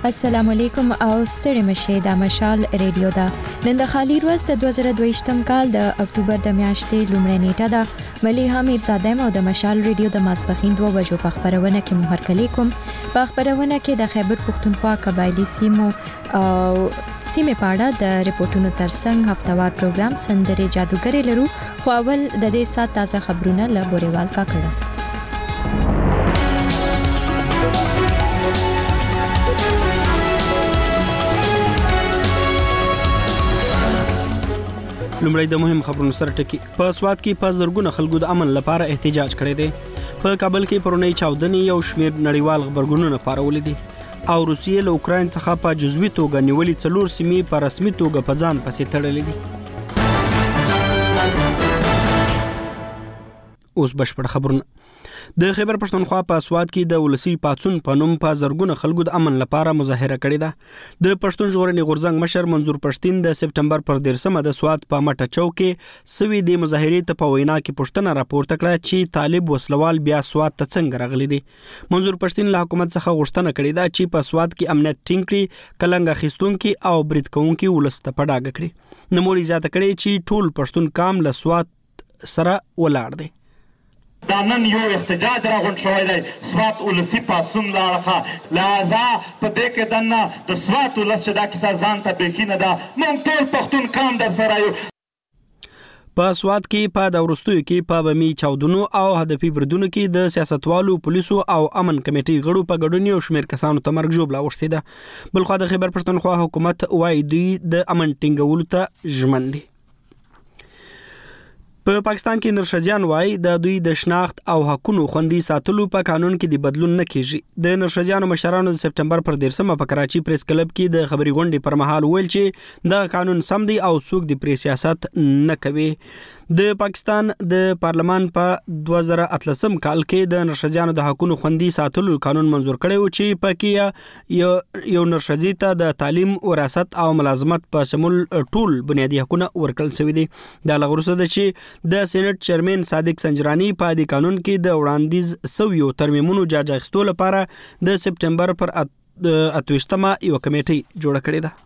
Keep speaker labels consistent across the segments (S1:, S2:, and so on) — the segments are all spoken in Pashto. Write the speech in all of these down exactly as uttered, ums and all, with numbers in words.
S1: السلام علیکم او ستړي مشه د مشال ریډیو دا نن د خالی ورځ د دوه زره دوه کال د اکتوبر د میاشتې لومړۍ نیټه ده مليحه میرزاده او د مشال ریډیو د ماسپخین دوه بجو په خبرونه کې مو هرکلی کوم په خبرونه کې د خیبر پښتونخوا قبایلی سیمو او سیمه پاړه د ریپورتونو ترڅنګ هفتوار پروګرام سندره جادوګری لرو خو اول د دې سات تازه خبرونه له بوريوال کا کړه.
S2: لومړی د مهم خبرونو سره ټکی په سواد کې په زرګونه خلکو د امن لپاره احتجاج کړی دی. په کابل کې پرونی چاودنې یو شمېر نړیوال خبرګونونه پارولې دي او روسیې له اوکراین څخه په جزوي توګه نیولې څلور سیمې په رسمي توګه په ځان پسې تړلې دي. اوس بشپړ خبرونه. د خیبر پښتونخوا په سواد کې د ولسی پاتون په نوم په زرګونه خلکو د امن لپاره مظاهره کړې ده. د پښتون ژغورنې غورځنګ مشر منظور پښتين د سپټمبر پر دیرشمه د سواد په مټه چوک کې سوي د مظاهرې ته په وینا کې پښتنه راپورته کړه چې طالب وسلوال بیا سواد ته څنګه راغلي دي. منظور پښتين له حکومت څخه غوښتنه کړې ده چې په سواد کې امنیت ټینګ کړي، کلنګ اخیستونکي او برید کوونکي ولست په ډاګه کړي. نوموړي زیاته کړې چې ټول پښتون قام له سواد سره ولاړ دی.
S3: دا نن یو احتجاج راغونډ شوی دی سوات ولسی پاسون لاړه لہذا په دې کې دنه د سوات ولس چې دا کیسه ځان ته بیکینه ده موږ ټول پښتون قام در سره یو.
S2: په سواد کې په د ورستیو کې په بمی چاودنو او هدفي بریدونو کې د سیاستوالو، پولیسو او امن کمیټې غړو په ګډون یو شمېر کسانو ته مرګ ژوبله اوښتې ده. بلخوا د خیبر پښتونخوا حکومت وایي دوی د امن ټینګولو ته ژمن دي. په پا پاکستان کې نرښځیان وایي د دوی د شناخت او حقونو خوندي ساتلو په قانون کې د بدلون نه کیږي. د نرښځیانو مشرانو د سپټمبر پر دیرشمه په کراچي پریس کلب کې د خبري غونډې پر مهال ویل چې د قانون سم دی او څوک د پری سیاست نه کوي. د پاکستان د پارلمان په دوه زره اتلسم کال کې د نرښځیانو د حقونو خوندي ساتلو قانون منظور کړی و چې پکې یو یو نرښځي ته د تعلیم، وراثت او ملازمت په شمول ټول بنیادی حقوق ورکړل شوی دي. دا لغورسه ده چې د سېنات چیرمن صادق سنجرانی په دې قانون کې د وړاندیز سویو ترمیمونو جاج اخیستو لپاره د سپټمبر پر اتوشتمه یو کمیټه جوړه کړې ده.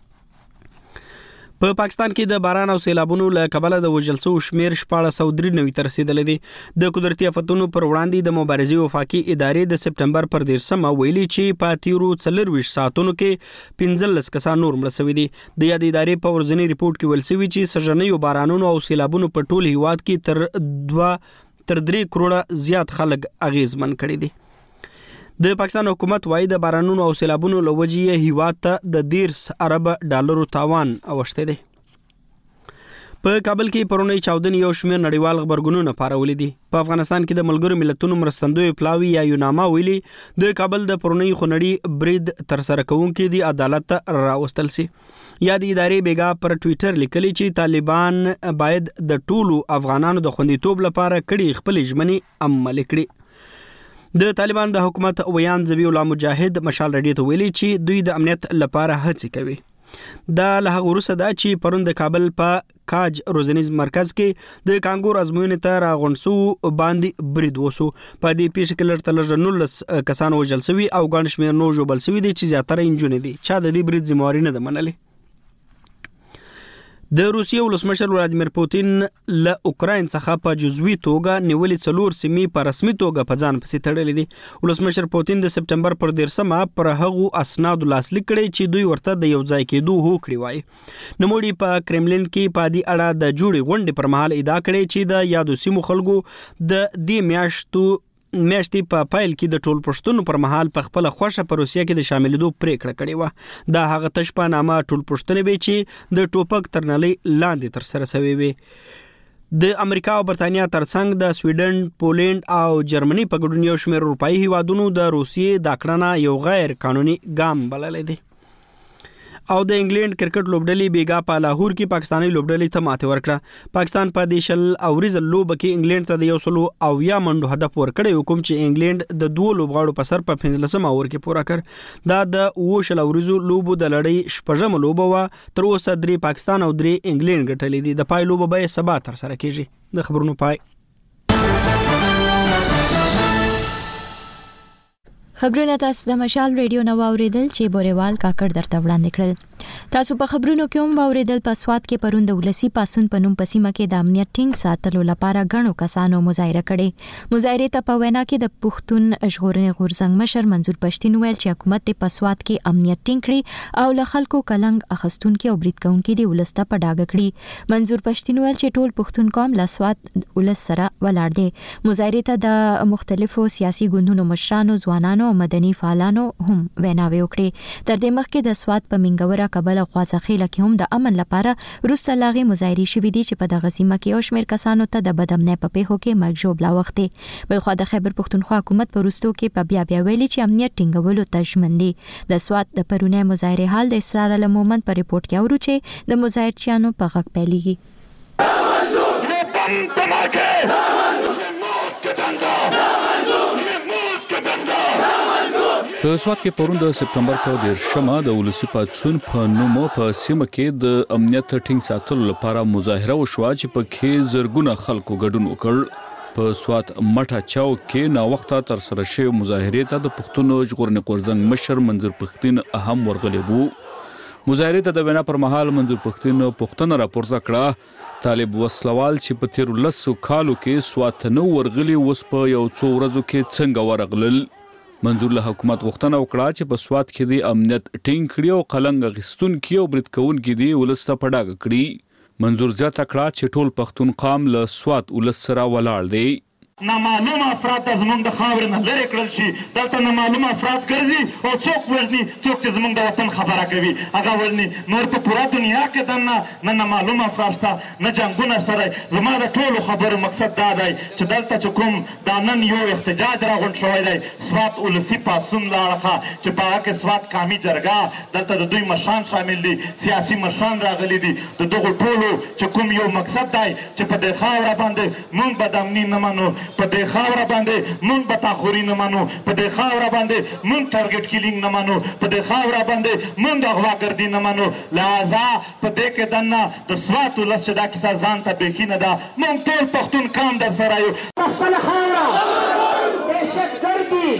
S2: په پاکستان کې د باران او سیلابونو له کبله د وژل شوو شمېر شپاړس سوه درې نوي ته رسېدلی دی. د قدرتي آفتونو پر وړاندې د مبارزې وفاقي ادارې د سپټمبر پر دیرشمه ویلي چې په تیرو څلرویشت ساعتونو کې پنځلس کسان نور مړه شوي دي. د یادې ادارې په ورځني ریپورټ کې ویل شوي چې سږنیو بارانونو او سیلابونو په ټول هیواد کې تر دوه تر درې کروړه زیات خلک اغیزمن کړي دي. د پاکستان حکومت وايي د بارانونو او سیلابونو له وجې هیواد ته د دیرس ارب ډالرو تاوان اوښتی دی. په کابل کې پرونی چاودنې یو شمېر نړیوال خبرګونونه پارولې دي. په افغانستان کې د ملګرو ملتونو مرستندوی پلاوی یا یوناما ویلي د کابل د پرونی خونړي برید تر سره کوونکي د عدالت ته راوستل سي. یا د ادارې بیګا پر ټوئیټر لیکلي چې طالبان باید د ټولو افغانانو د خوندیتوب لپاره کړي خپل ژمنې عملي کړي. د طالبان د حکومت ویان ذبیح الله مجاهد مشال ریډیو ته ویلي چې دوی د امنیت لپاره هڅې کوي. دا له هغه وروسته ده چې پرون د کابل په کاج روزنیز مرکز کې د کانګور ازموینې ته راغونډ شو باندې برید وسو. په دې پیښه کې لږ تر لږه نولس کسان وژل شوي او ګڼ شمېر نور ژوبل شوي دي چې زیاتره نجونې دي. چا د دې برید ذمهواري نه ده منلې. د روسیې ولسمشر ولادیمیر پوتین له اوکراین څخه په جزوي توګه نیولې څلور سیمې په رسمي توګه په ځان پسې تړلې دي. ولسمشر پوتین د سپټمبر پر دیرشمه پر هغو اسنادو لاسلیک کړي چې دوی ورته د یو ځای کېدو هوکړې وایي. نوموړي په کرملین کې په دې اړه د جوړې غونډې پر مهال ادعا کړې چې د یادو سیمو خلکو د دې میاشتو میاشتې په پایل کې د ټول پښتون پر مهال په خپل خوښه په روسیه کې د شاملېدو پریکړه کړې و. دا هغه تشپا نامه ټول پښتون به چې د ټوپک ترنلې لاندې تر سره شوی وي. د امریکا او برتانیا ترڅنګ د سویډن، پولند او جرمني په ګډون یو شمېر اروپایي هیوادونو د روسیې دا کړنه یو غیر قانوني ګام بللی دی. او د انګلند کرکټ لوبډلې بیګا په لاهور کې پاکستاني لوبډلې ته ماته ورکړه. پاکستان په دې شل اوریز لوبه کې انګلند ته د یو سلو او یا منډو هدف ورکړی کوم چې انګلند د دوه لوبغاړو په سر په پنځلسم اور کې پوره کړ. دا د اوو شل اوریزو لوبو د لړۍ شپږم لوبه وه. تر اوسه درې پاکستان او درې انګلند ګټلې دي. د پای لوبه به سبا تر سره کیږي. د خبرونو پای.
S1: خبرونه تاسو د مشال ریډیو نو اوریدل چې بوريوال کاکړ درته وړاندې کړل. تاسو په خبرونو کې هم اوریدل په سواد کې پروند ولسی پاسون پنوم پسیمه کې د امنیت ټینګ ساتلو لپاره غنو کسانو مظاهره کړې. مظاهره ته په وینا کې د پښتون ژغورنې غورځنګ مشر منظور پښتين ویل چې حکومت په سواد کې امنیت ټینګ کړي او له خلکو کلنګ اخستونکو او بریټکونکو دی ولسته په ډاګه کړي. منظور پښتين ویل چې ټول پښتون قوم له سواد ولس سره ولاړ دي. مظاهره ته د مختلفو سیاسي ګوندونو مشرانو ځوانانو او مدني فعالانو هم ویناوي وکړي. تر دې مخکې د سواد په منګوره کابل او خوازخیله کې هم د امن لپاره روسه لاغي مظاهري شوې دي چې په دغه سیمه کې یو شمېر کسانو ته د بدامنۍ په پیښو کې مرګ ژوبلا وختي. بل خو د خیبر پښتونخوا حکومت په روستو کې په بیا بیا ویلي چې امنیت ټینګولو ته ژمن دي. د سواد د پرونی مظاهره حال د اسرار المومن په ریپورت کې اورو چې د مظاهرچیانو په غږ پیلېږي.
S4: په سواد کې پرون د سپتمبر په دیرشمه د ولسی پاتسون په نومو په سیمه کې د امنیت ټینګ ساتلو لپاره مظاهره وشوه چې په کې زرګونه خلکو ګډون وکړ. په سواد مټه چاو کې نا وخته تر سره شوی مظاهره ته د پښتون ژغورنې غورځنګ مشر منظور پښتين اهم ورغلی وو. مظاهره ته د وینا پر مهال منظور پښتين پښتنه راپورته کړه طالب وسلوال چې په تیر لسو کالو کې سواد نو ورغلی وس په یو څو ورځو کې څنګه ورغلل. منظور له حکومت غوښتنه وکړه چې په سواد کې د امنیت ټینګ کړي او قلنګ غستون کې او بریټکون کې دی ولسته پډاګ کړي. منظور زیاته کړه چې ټول پښتون قوم له سواد ولس سره ولاړ دی.
S3: نامعلومه افراد زمونږ د خاورې نه لرې کړل شي. دلته نامعلومه افراد ګرځي او څوک وژني څوک چې زمونږ د وطن خبره کوي هغه وژني. نور په پوره دنیا کې دننه نه نامعلومه افراد شته نه جنګونه سره. زما د ټولو خبرو مقصد دا دی چې دلته چې کوم دا نن یو احتجاج راغونډ شوی دی سوات ولسي پاڅون لاړه چې په هغه کې سوات قامي جرګه دلته د دوی مشران شامل دي سیاسي مشران راغلي دي. د دغو ټولو چې کوم یو مقصد دی چې په دې خاوره باندې مونږ بدامني نه منو په دې خاوره باندې مونږ بتاخوري نه منو په دې خاوره باندې مونږ ټارګټ کیلینګ نه منو په دې خاوره باندې مونږ اغواګردي نه منو. لہذا په دې کې دننه د سوات ولس چې دا کیسه ځان ته بیخي نه ده مونږ ټول پښتون قوم در سره یو. خپله خاوره دهشتګردي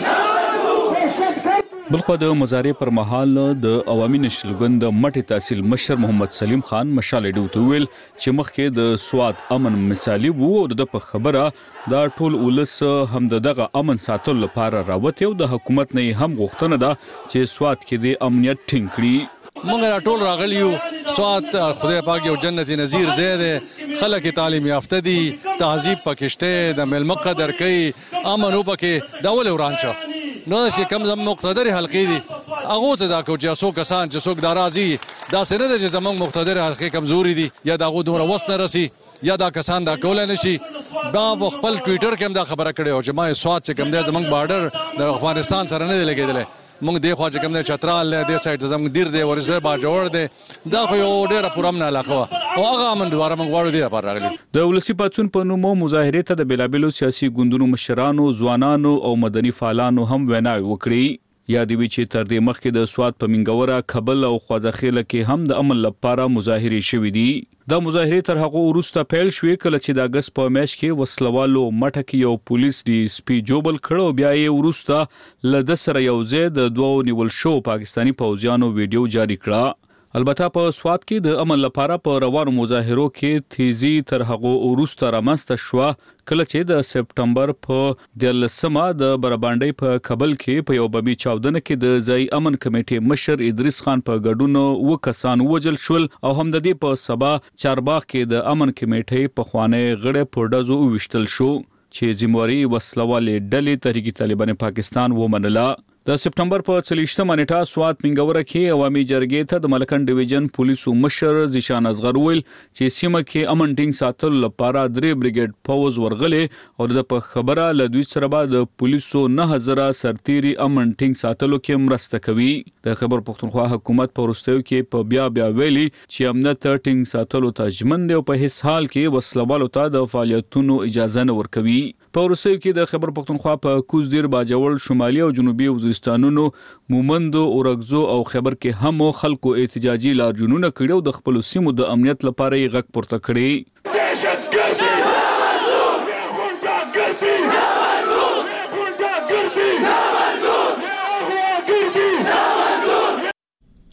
S4: بلخو د مظاهرې پر مهال د عوامي نشل ګوند مټي تحصیل مشر محمد سلیم خان مشال ډیو ویل چې مخکې د سواد امن مثالي وو او د په خبره دا ټول ولس هم دغه امن ساتلو لپاره راوته او د حکومت نه هم غوښتنه ده چې سواد کې د امنیت ټینګ کړي.
S5: مونږ ټول راغلیو سواد خدای پاک یو جنت نظیر زیاده خلک تعلیم یافته دي تهذیب پکشته د ملمه قدر کوي امن وبکه دا ول ورانچا نو چې کم زم مقتدر حلقې دي هغه ته دا کو چې څو کسان چې څوک ناراضي دا سره د زمونږ مقتدر حلقې کمزوري دي یا دا غو دومره وسنه رسی یا دا کسان دا کول نه شي. دا خپل ټوئیټر کې هم دا خبره کړې او چې ما سواد چې کم دی زمونږ بارډر د افغانستان سره نه لګیدل مونږ دی خو چې کوم د چترال له دې سایت زموږ دیر دی ورسره با جوړ دی دا خو یو ډیره پرامن علاقه او هغه امن دواره موږ وړو دی لپاره راغلي.
S4: د ولسی پاتسون په نومو مظاهره ته د بیلابلو سیاسي ګوندونو مشرانو ځوانانو او مدني فعالانو هم ویناوي وکړي. یا دی چې تر دې مخکې د سواد په منګوره کابل او خوازخیله کې هم د امن لپاره مظاهره شوې دي. دا مظاهره تر هغه وروسته پیل شوې کله چې د اگست په میاشت کې وسلوالو مټه کې یو پولیس ډي اس پی جوبل کړو بیا یې وروسته له د سره یو ځای د دوو نیول شو پاکستانی پوځیانو ویډیو جاری کړه. البته په سواد کې د امن لپاره په روانو مظاهرو کې تیزی تر هغه وروسته رامنځته شو کله چې د سپټمبر په دلسمه د برباندې په کابل کې په یو بمی چاودنه کې د ځای امن کمیټې مشر ادریس خان په ګډون و کسان وجل شول او هم د دې په سبا چارباغ کې د امن کمیټې په خوانه غړې پردازو وشتل شو چې زمواري وسلوالې ډلې تحریک طالبان پاکستان ومنله. د سپټمبر په څلوېښتمه نیټه سوات منګوره کې عوامي جرګې ته د ملکن ډیویژن پولیسو مشر ذیشان اصغر ویل چې سیمه کې امن ټینګ ساتلو لپاره درې بریګیډ پوز ورغلي او د په خبره له دوی سره به د پولیسو نه هزاره سرتيري امن ټینګ ساتلو کې مرسته کوي. د خیبر پښتونخوا حکومت په وروستیو کې په بیا بیا ویلي چې امنیت ټینګ ساتلو ته ژمن دی او په هیڅ حال کې وسلوالو ته د فعالیتونو اجازه نه ورکوي. په وروستیو کې د خیبر پښتونخوا په کوزدیر باجوړ شمالي او جنوبي وزیرستانونو مومندو اورګزو او خیبر کې هم خلکو احتجاجي لاریونونه کړي او د خپل سیمو د امنیت لپاره یې غږ پورته کړي.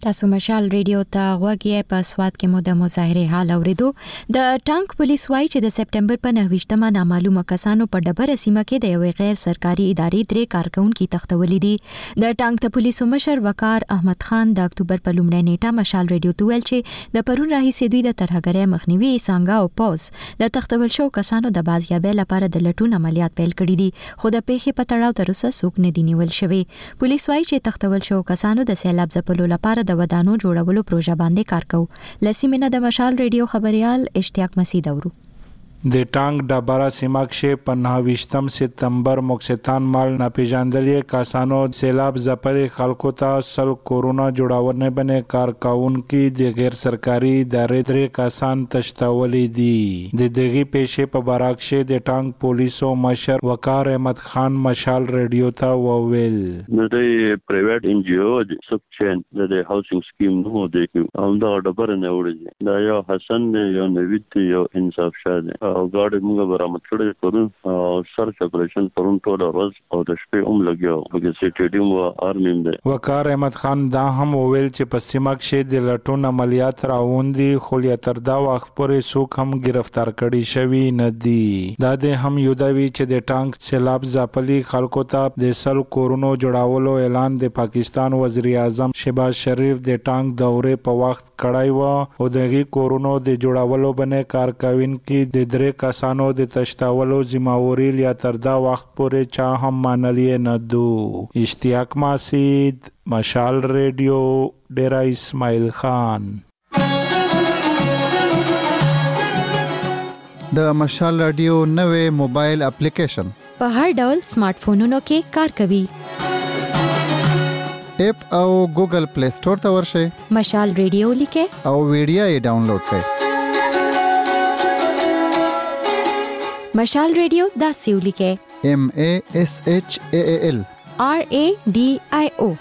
S1: تاسو مشال ریډیو ته غوږی په سواد کې مو د مظاهره حال اوریدو. د ټانک پولیس وایي چې د سپټمبر په نهه نامعلومه کسانو په ډبره سیمه کې د یوې غیر سرکاري ادارې درې کارکونکو تختولې دي. د ټانک د پولیسو مشر وقار احمد خان د اکتوبر په لومړۍ نیټه مشال ریډیو ته ویل چې د پرون راهیسې دوی د ترهګرۍ مخنیوي څنګه او پوز د تختول شو کسانو د بازیابۍ لپاره د لټون عملیات پیل کړي دي، خو د پیښې په تړاو تر اوسه څوک نه دي نیول شوی. پولیس وایي چې تختول شو کسانو د سیلاب ځپلو لپاره د ودانو جوړولو پروژه باندې کار کوي. لسیمنه د مشال ریډیو خبريال اشتیاق مسعود اورو.
S6: د ټانک ډبره سیمه کې په نهه سپتمبر مکستان مال ناپیژاندلې کسانو سیلاب ځپلې خلکو ته سل کورونا جوړاورنه باندې کارکونکو د غیر سرکاري ادارې درې کسان تشتولې دي. د دغه پیښې په براکشه د ټانک پولیسو مشر وقار احمد خان مشال ریډیو ته وویل
S7: د پرایویټ ان جی او د سب چین د هاوسینګ سکیم نو د او دا ډبره نه وړي دا یو حسن یو نوید یو انصاف شاده او ګاډي موږ برامت کړی پرون او سرچ اپریشن پرون ټول ورځ او د شپې هم لګیو په سټیډیم او ارمیم دی.
S6: وقار احمد خان دا هم وویل چې په سیمه کې د لټون عملیات راوندي خو تر دا وخت پورې څوک هم گرفتار کړي شوی نه دي. دا د هم یو دا وی چې د ټانک سیلاب ځپلي خلکو ته د سل کورونو جوړاولو اعلان د پاکستان وزیر اعظم شهباز شریف د ټانک دورې په وخت کړای و او دغه کورونو د جوړاولو باندې کارکوونکي د درې کسانو د تشتاولو ذمہواری لیا تر دا وخت پورې چا هم مانلې نه دو. اشتیاق مسعود مشال ریډیو ډیرا اسماعیل خان.
S8: د مشال رادیو نوې موبایل اپلیکیشن
S1: په هر ډول سمارټ فونونو کې کار کوي.
S8: اپ او ګوګل پلی سٹور ته ورشئ،
S1: مشال ریډیو لیکه
S8: او ویډیو یې ډاونلوډ کړئ.
S1: مشال ریډیو دا سیولی کې
S8: M A S H A A L
S1: R A D I O.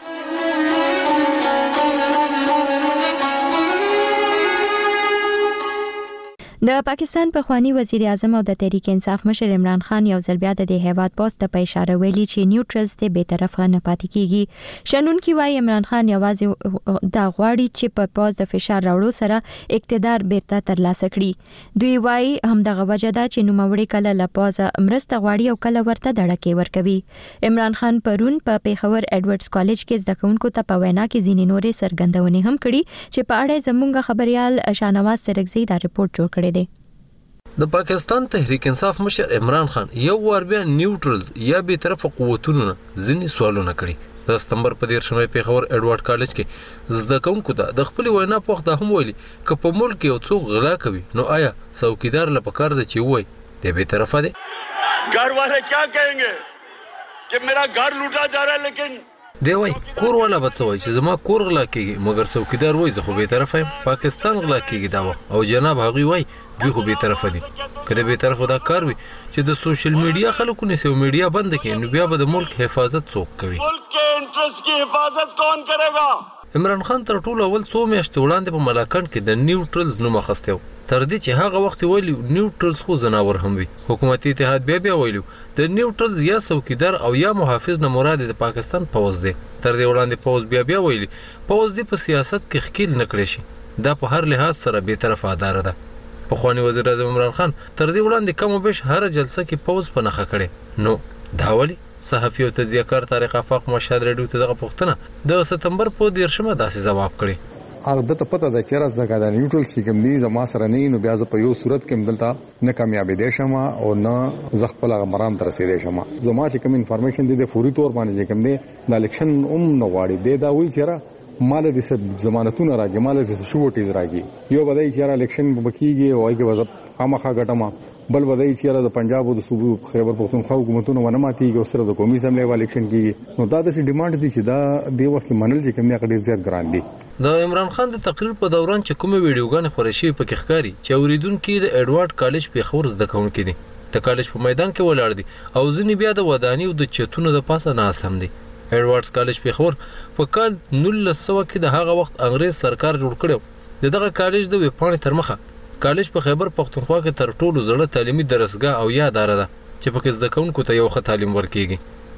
S1: د پاکستان پخوانی وزیر اعظم او د تحریک انصاف مشر عمران خان یو ځل بیا د هیواد پوسټ په اشاره ویلي چې نیوټرلز ته به طرفه نه پاتې کیږي. شنن کی وای عمران خان یوازې دا غواړي چې په پوسټ د فشار راوړو سره اقتدار بیرته ترلاسه کړي. دوی وای هم دغه وجه ده چې نوموړي کله له پوسټ امرسته غواړي او کله ورته دړکې ورکوي. عمران خان پرون په پیښور ایډورډز کالج کې زده کوونکو ته په وینا کې ځینې نورې سرګندونې هم کړي چې په اړه زموږ خبريال شاهنواز سرګزی دا رپورت جوړ کړی.
S9: د پاکستان تحریک انصاف مشر عمران خان یو وار بیا نیوټرلز یا به طرف قوتونو ځینې سوالونه کړي. د سپتمبر په دیرشمه پیښور ایډورډ کالج کې زده کوونکو ته د خپل وینا په وخت هم ویلي ک په ملک یو څوک غلا کوي نو آیا څوکیدار له پکار د چي وای د به طرفه دي
S10: घर वाले क्या कहेंगे कि मेरा घर लूटा जा रहा है लेकिन
S9: دی وای کور والا بچوي چې زما کور غلا کیږي مګر څوکیدار وای زه خو به طرفه پاکستان غلا کیږي دا وخت او جناب هغه وای دوی خو به طرفه دي. کله به طرفه دا کار وي چې د سوشل میډیا خلکو نه سو میډیا بند کړي نو بیا به د ملک حفاظت څوک کوي؟
S10: मुल्क के इंटरेस्ट की हिफाजत कौन करेगा?
S9: عمران خان تر ټولو اول څو میاشتې وړاندې په ملاکان کې د نیوټرلز نوم اخیسته تر دې چې هغه وخت ویلي نیوټرلز خو زناور هم وي. حکومتي اتحاد بیا بیا ویلو د نیوټرلز یا څوکیدار او یا محافظ نه مراد د پاکستان پوز دی. تر دې وړاندې پوز بیا بیا ویلي پوز دی په سیاست کې خکیل نکړي شي دا په هر لحاظ سره به طرف اداره ده. پخوانی وزیر اعظم عمران خان تر دې وړاندې کوم بش هر جلسه کې پوز په نخښه کړي نو دا ولی صحافي او تجزیه‌کار طارق افاق مشهد ریډیو ته دغه پوښتنه د سپتمبر په دیرشمه داسې جواب کړي.
S11: البته پته ده چې راز دغه د نیوټرل چې کوم دي زما سره نه نو بیا زه په یو صورت کې مدلته نه کامیابی دي شم او نه زغپل مرام تر رسیدې شم. زما چې کوم انفارمیشن دي د فوري تور باندې کوم دي د الیکشن اوم نو غواړي دی دا وی چیرې مال دې څه ضمانتونه راګي مال دې شوټیز راګي یو بدای چیرې الیکشن بکیږي او هغه وظیفه خامخا غټما بل بدای چیرې د پنجاب او د صوبې خیبر پختونخوا حکومتونو ونه ماتيږي او سره د قومي اسمبلی الیکشن کیږي نو دا د ډیماند دي چې دا دی وخت منل چې کوم نه ډیر زیات ګران دي.
S9: د عمران خان د تقریر په دوران چې کومه ویډیوګانې خوري شي په کې ښکاری چې اوریدونکو د ایډوارډ کالج پیښور زده کوونکي دي د کالج په میدان کې ولاړ دي او ځینې بیا د ودانی او د چتونو د پاسه ناس هم دي. ایډوارډز کالج پیښور په کال نولس سوه کې د هغه وخت انګريز سرکار جوړ کړو. دغه کالج د وپانې تر مخه کالج په خیبر پختونخوا کې تر ټولو زړه تعلیمي درسګاه او یا اداره ده چې پکې زده کوونکو ته یو ښه تعلیم ورکیږي.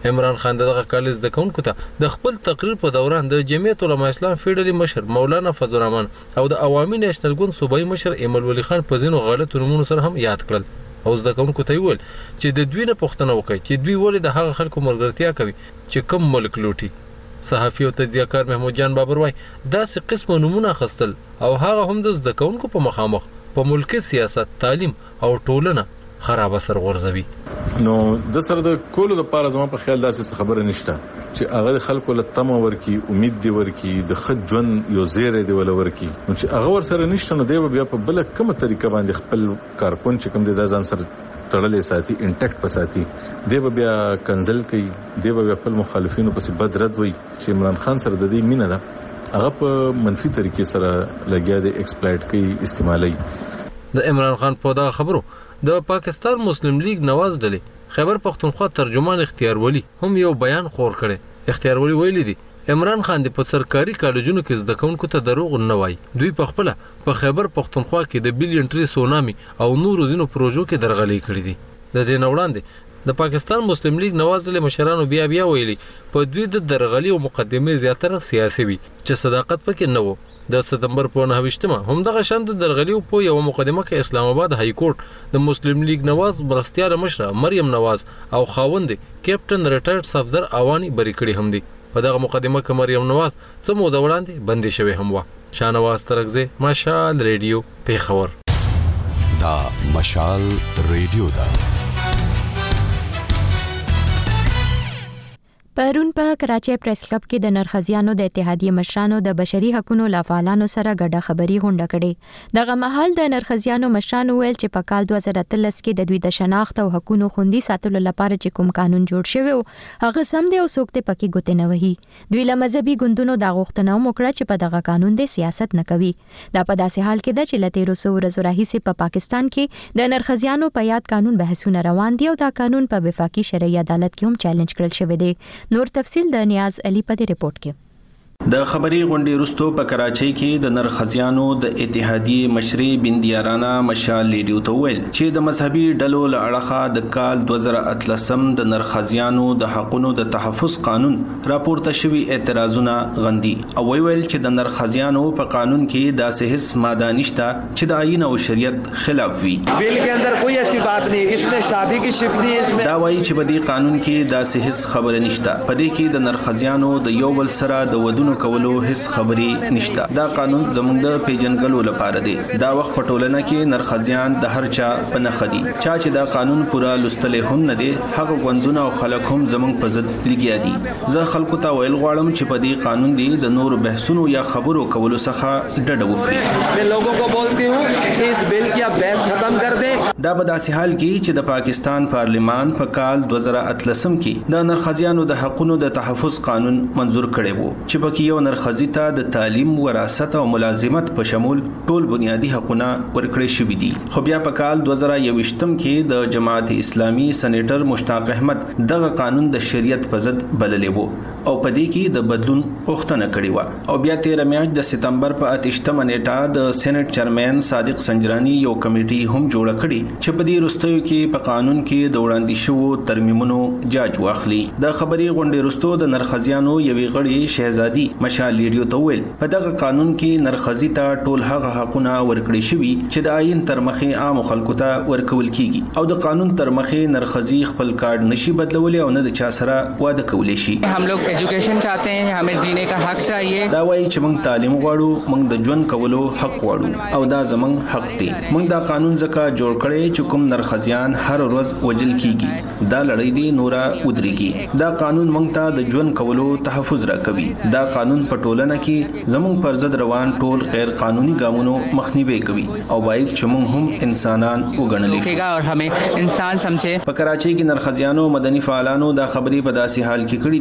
S9: عمران خان دغه کالج د کونکو ته د خپل تقریر په دوران د جمعیت العلماء اسلام فیډرالي مشر مولانا فضل الرحمن او د عوامي نېشنل ګوند صوبایي مشر ایمل ولی خان په ځینو غلط نومونو سره هم یاد کړل. او زده کوونکو ته ویل چې د دوی نه پوښتنه وکړي چې دوی ولې د هغه خلکو ملګرتیا کوي چې کم ملک لوټي. صحافي او تجزیه‌کار محمود جان بابر وای داسې قسم نمونه خستل او هغه هم د زده کوونکو په مخامخ په ملکی سیاست، تعلیم او ټولنه خراب اثر غورځوي.
S12: نو د سره د کولو لپاره زما په خیال داسې خبره نشته چې هغه خلکو له تمه ورکی، امید دی ورکی، د خد جون یو زیره دی ول ورکی. نو چې هغه ور سره نشته نو دی بیا په بل کومه طریقه باندې خپل کارکون چې کوم دی ځان سره تړلې ساتي، انټیکټ پساتي، دی بیا کنزل کوي، دی بیا خپل مخالفینو پسې بد رد وي چې عمران خان سره د دې مینه ده هغه په منفي طریقې سره لګیا دی، ایکسپلایټ کوي، استعمالي.
S9: د عمران خان په دا خبرو د پاکستان مسلم لیگ نواز ډلې خیبر پختونخوا ترجمان اختیار ولی هم یو بیان خور کړي. اختیار ولی ویلي دي عمران خان د په سرکاري کالجونو کې زده کوونکو ته دروغ نه وایي. دوی په خپل په خیبر پختونخوا کې د بیلیون ټری سونامي او نورو ځینو پروژو کې درغلي کړې دي. د دې نه وړاندې د پاکستان مسلم لیگ نواز ډلې مشرانو بیا بیا ویلي په دوی د درغلي او مقدمه زیاتره سیاسي وي چې صداقت پکې نه وو. د سپتمبر په نهه هم دغه شند درغلي په یو مقدمه کې اسلام آباد های کورټ د مسلم لیگ نواز مرستیال مشره مریم نواز او خاوند کیپټن ریټایرډ صفدر اوانی بری کړي هم دي. په دغه مقدمه کې مریم نواز څه مو د وړاندې بندي شوی هم و. شاهنواز ترکزه، مشال ریډیو، پیښور.
S13: دا مشال ریډیو دا
S1: پرون په کراچۍ پریس کلب کې د نرخزیانو د اتحادیې مشرانو د بشري حقوقو لافعالانو سره ګډه خبري غونډه کړې. دغه مهال د نرخزیانو مشرانو ویل چې په کال دوه زره اتلس کې د دوی د شناخت او حقوقو خوندي ساتلو لپاره چې کوم قانون جوړ شوی و هغه سم دی او څوک ته پکې ګوتې نه وهي. دوی له مذهبي ګوندونو دا غوښتنه وکړه چې په دغه قانون د سیاست نه کوي. دا په داسې حال کې ده چې له تیرو څو ورځو راهیسې په پاکستان کې د نرخزیانو په یاد قانون بحثونه روان دي او دا قانون په وفاقي شرعي عدالت کې هم چیلنج کړل شوی دی. نور تفصیل د نیاز علي په دې رپورت کې.
S14: د خبري غونډې وروسته په کراچۍ کې د نرخزیانو د اتحادیې مشري بندیارانا مشال ریډیو ته ویل چې د مذهبي ډلو له اړخه د کال دوه زره اتلسم د نرخزیانو د حقوقو د تحفظ قانون راپورته شوی اعتراضونه غندي او ویل چې د نرخزیانو په قانون کې داسې هیڅ ماده نشته چې د آئین او شریعت خلاف وي.
S15: بل کې اندر کوئی ایسی بات نہیں، اس میں شادی کی شرط نہیں، اس میں
S14: دا وایي چې په دې قانون کې داسې هیڅ خبره نشته. په دې کې د نرخزیانو د یو بل سره د ودونو کولو هیڅ خبري نشته. دا قانون زموږ د پیژنګلو لپاره دی. دا وخت په ټولنه کې نرخزیان د هر چا په نخ دي. چا چې دا قانون پورا لوستلې هم نه دی هغه غوندونه او خلک هم زموږ په ضد لګیا دي. زه خلکو ته ویل غواړم چې په دې قانون دی د نور بحثونو یا خبرو کولو څخه ډډه وکړي.
S15: میں لوگوں کو بولتی ہوں کہ اس بل کی بحث ختم کر دیں.
S14: دا په داسې حال کې چې د پاکستان پارلیمان په کال دوه زره اتلسم کې د نرخزیانو د حقوقو د تحفظ قانون منزور کړی وو چې پکې یو نرخزی ته د تعلیم، وراثت او ملازمت په شمول ټول بنیادی حقوقونه ورکړل شوي دي. خو بیا په کال دوه زره یوویشتم کې د جماعت اسلامي سېنیټر مشتاق احمد دغه قانون د شریعت په ضد بللی وو او په دې کې د بدلون غوښتنه کړې وه. او بیا تیر میاشت د سپتمبر په اتهشتمه نیټه د سېنات چیرمن صادق سنجرانی یو کمیټي هم جوړ کړي چې په دې وروستیو کې په قانون کې د وړاندې شوو ترمیمونو جاج واخلي. د خبري غونډې وروسته د نرخزیانو یوې غړي شهزادي مشال ریډیو ته ویل په دغه قانون کې نرخزی ته ټول هغه حقونه ورکړي شوي چې د آئین تر مخې عام خلکو ته ورکول کیږي او د قانون تر مخې نرخزی خپل کارت نشي بدلولی او نه د چا سره واده کولی شي.
S16: हम लोग एजुकेशन चाहते हैं, हमें जीने का حق चाहिए.
S14: دا وایي چې موږ تعلیم غواړو، موږ د ژوند کولو حق غواړو او دا زموږ حق دی. موږ دا قانون ځکه جوړ کړی چې کوم نرخزیان هر ورځ وجل کیږي دا لړۍ دی نورا ودرېږي. دا قانون موږ ته د ژوند کولو تحفظ راکوي. دا قانون په ټولنه کې زموږ پر ضد روان ټول غیر قانوني ګامونو مخنیوي کوي او باید چې موږ هم انسانان وګڼل شي
S16: او همې انسان سمجھے.
S14: په کراچۍ کې نرخزیانو مدني فعالانو دا خبرې په داسې حال کې کړې دي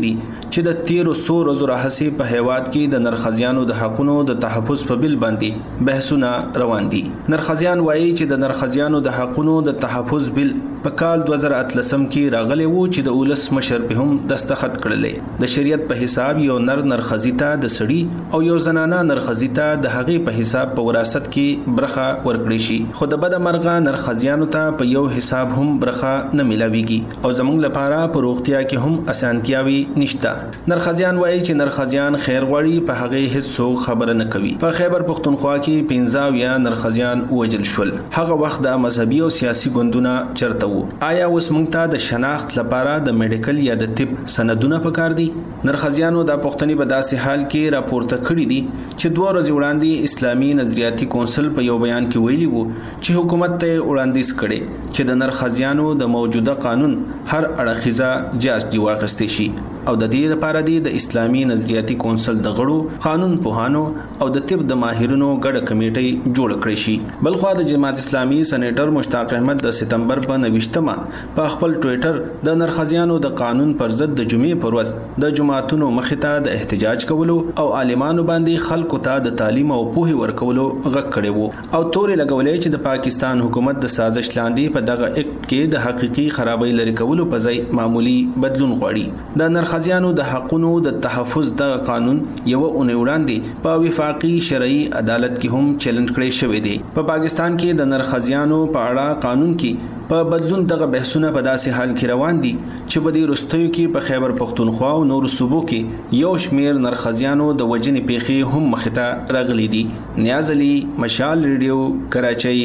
S14: چې د تیرو څو ورځو راهیسې په هیواد کې د نرخزیانو د حقونو د تحفظ په بل باندې بحثونه روان دي. نرخزیان وایي چې د نرخزیانو د حقونو د تحفظ بل په کال دوه زره اتلسم کې راغلی وو چې د اولس مشر په هم دستخط کړلې. د شریعت په حساب یو نر نرخزی ته د سړي او یو زنانه نرخزی ته د هغې په حساب په وراثت کې برخه ورکړي شي، خو د بده مرغه نرخزیانو ته په یو حساب هم برخه نه ملاويږي او زموږ لپاره په روغتیا کې هم اسانتیاوي نشته. نرخزیان وایي چې نرخزیان خیر غواړي، په هغې هیڅ څوک خبره نه کوي. په خیبر پښتونخوا کې پنځه اویا نرخزیان ووژل شول. هغه وخت د مذهبي او سیاسي ګوندونه چرته وو. آیا اوس موږ ته د شناخت لپاره د میډیکل یا د طب سندونه پکار دي؟ نرخزیانو د پښتني په داسې حال کې راپورته کړی دي چې دوه ورځې وړاندې اسلامي نظریاتي کونسل په یو بیان کې ویلي وو چې حکومت ته وړاندیز کړي چې د نرخزیانو د موجوده قانون هر اړخیزه جاج دی واغستې شي او د دې لپاره د اسلامي نظریاتي کونسل د غړو، قانون پوهانو او د طب د ماهرینو ګډه کمیټه جوړ کړې شي. بلخو د جماعت اسلامي سېنیټر مشتاق احمد د سپتمبر په نوښتمه په خپل ټوئیټر د نرخزیانو د قانون پر ضد د جمعې پر ورځ د جماعتونو مخې ته د احتجاج کولو او عالمانو باندې خلکو ته د تعلیم او پوهې ورکولو غږ کړی وو او تورې لګولې چې د پاکستان حکومت د سازش لاندې په دغه اکټ کې د حقيقي خرابۍ لري کولو په ځای معمولی بدلون غواړي. د نرخزیانو د حقونو د تحفظ د قانون یو اونۍ وړاندې په وفاقي شرعي عدالت کې هم چیلنج کړی شوی دی. په پاکستان کې د نرخزیانو په اړه قانون کې په بدلون دغه بحثونه په داسې حال کې روان دي چې په دې وروستیو کې په خیبر پښتونخوا او نورو صوبو کې یو شمیر نرخزیانو د وجنې پیښې هم مخې ته راغلي دي. نیاز علي، مشال ریډیو، کراچۍ.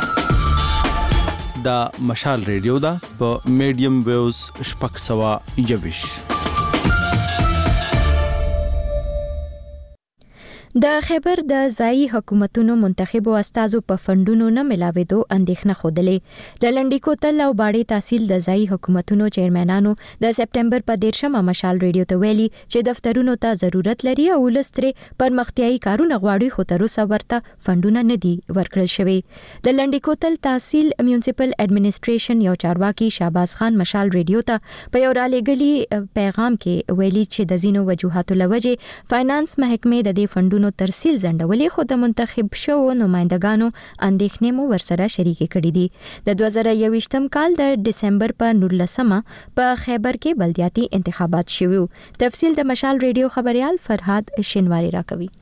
S17: دا مشال ریډیو دا په میډیم ویوز شپږ سوه یوویش.
S1: د خیبر د ځایي حکومتونو منتخبو استازو په فندونو نه ملاوېدو اندېښنه ښودلې. د لنډي کوتل او باړې تحصیل د ځایي حکومتونو چیرمنانو د سپټمبر په دیرشمه مشال ریډیو ته ویلي چې دفترونو ته ضرورت لري او ولس ترې پرمختیایي کارونه غواړي، خو تر اوسه ورته فندونه نه دي ورکړل شوي. د لنډي کوتل تحصیل میونسپل اډمنسټریشن یو چارواکي شهباز خان مشال ریډیو ته په یو رالیږلي پیغام کې ویلي چې د ځینو وجوهاتو له وجې فاینانس محکمې د دې فندونو ترسیل ځنډولې، خو د منتخب شوو نمائندګانو اندېښنې مو ورسره شریکې کړې دي. د دوه زره یوویشتم کال د ډسمبر په نولسمه په خیبر کې بلدیاتي انتخابات شوي. تفصیل د مشال ریډیو خبريال فرهاد شینواری راکوي.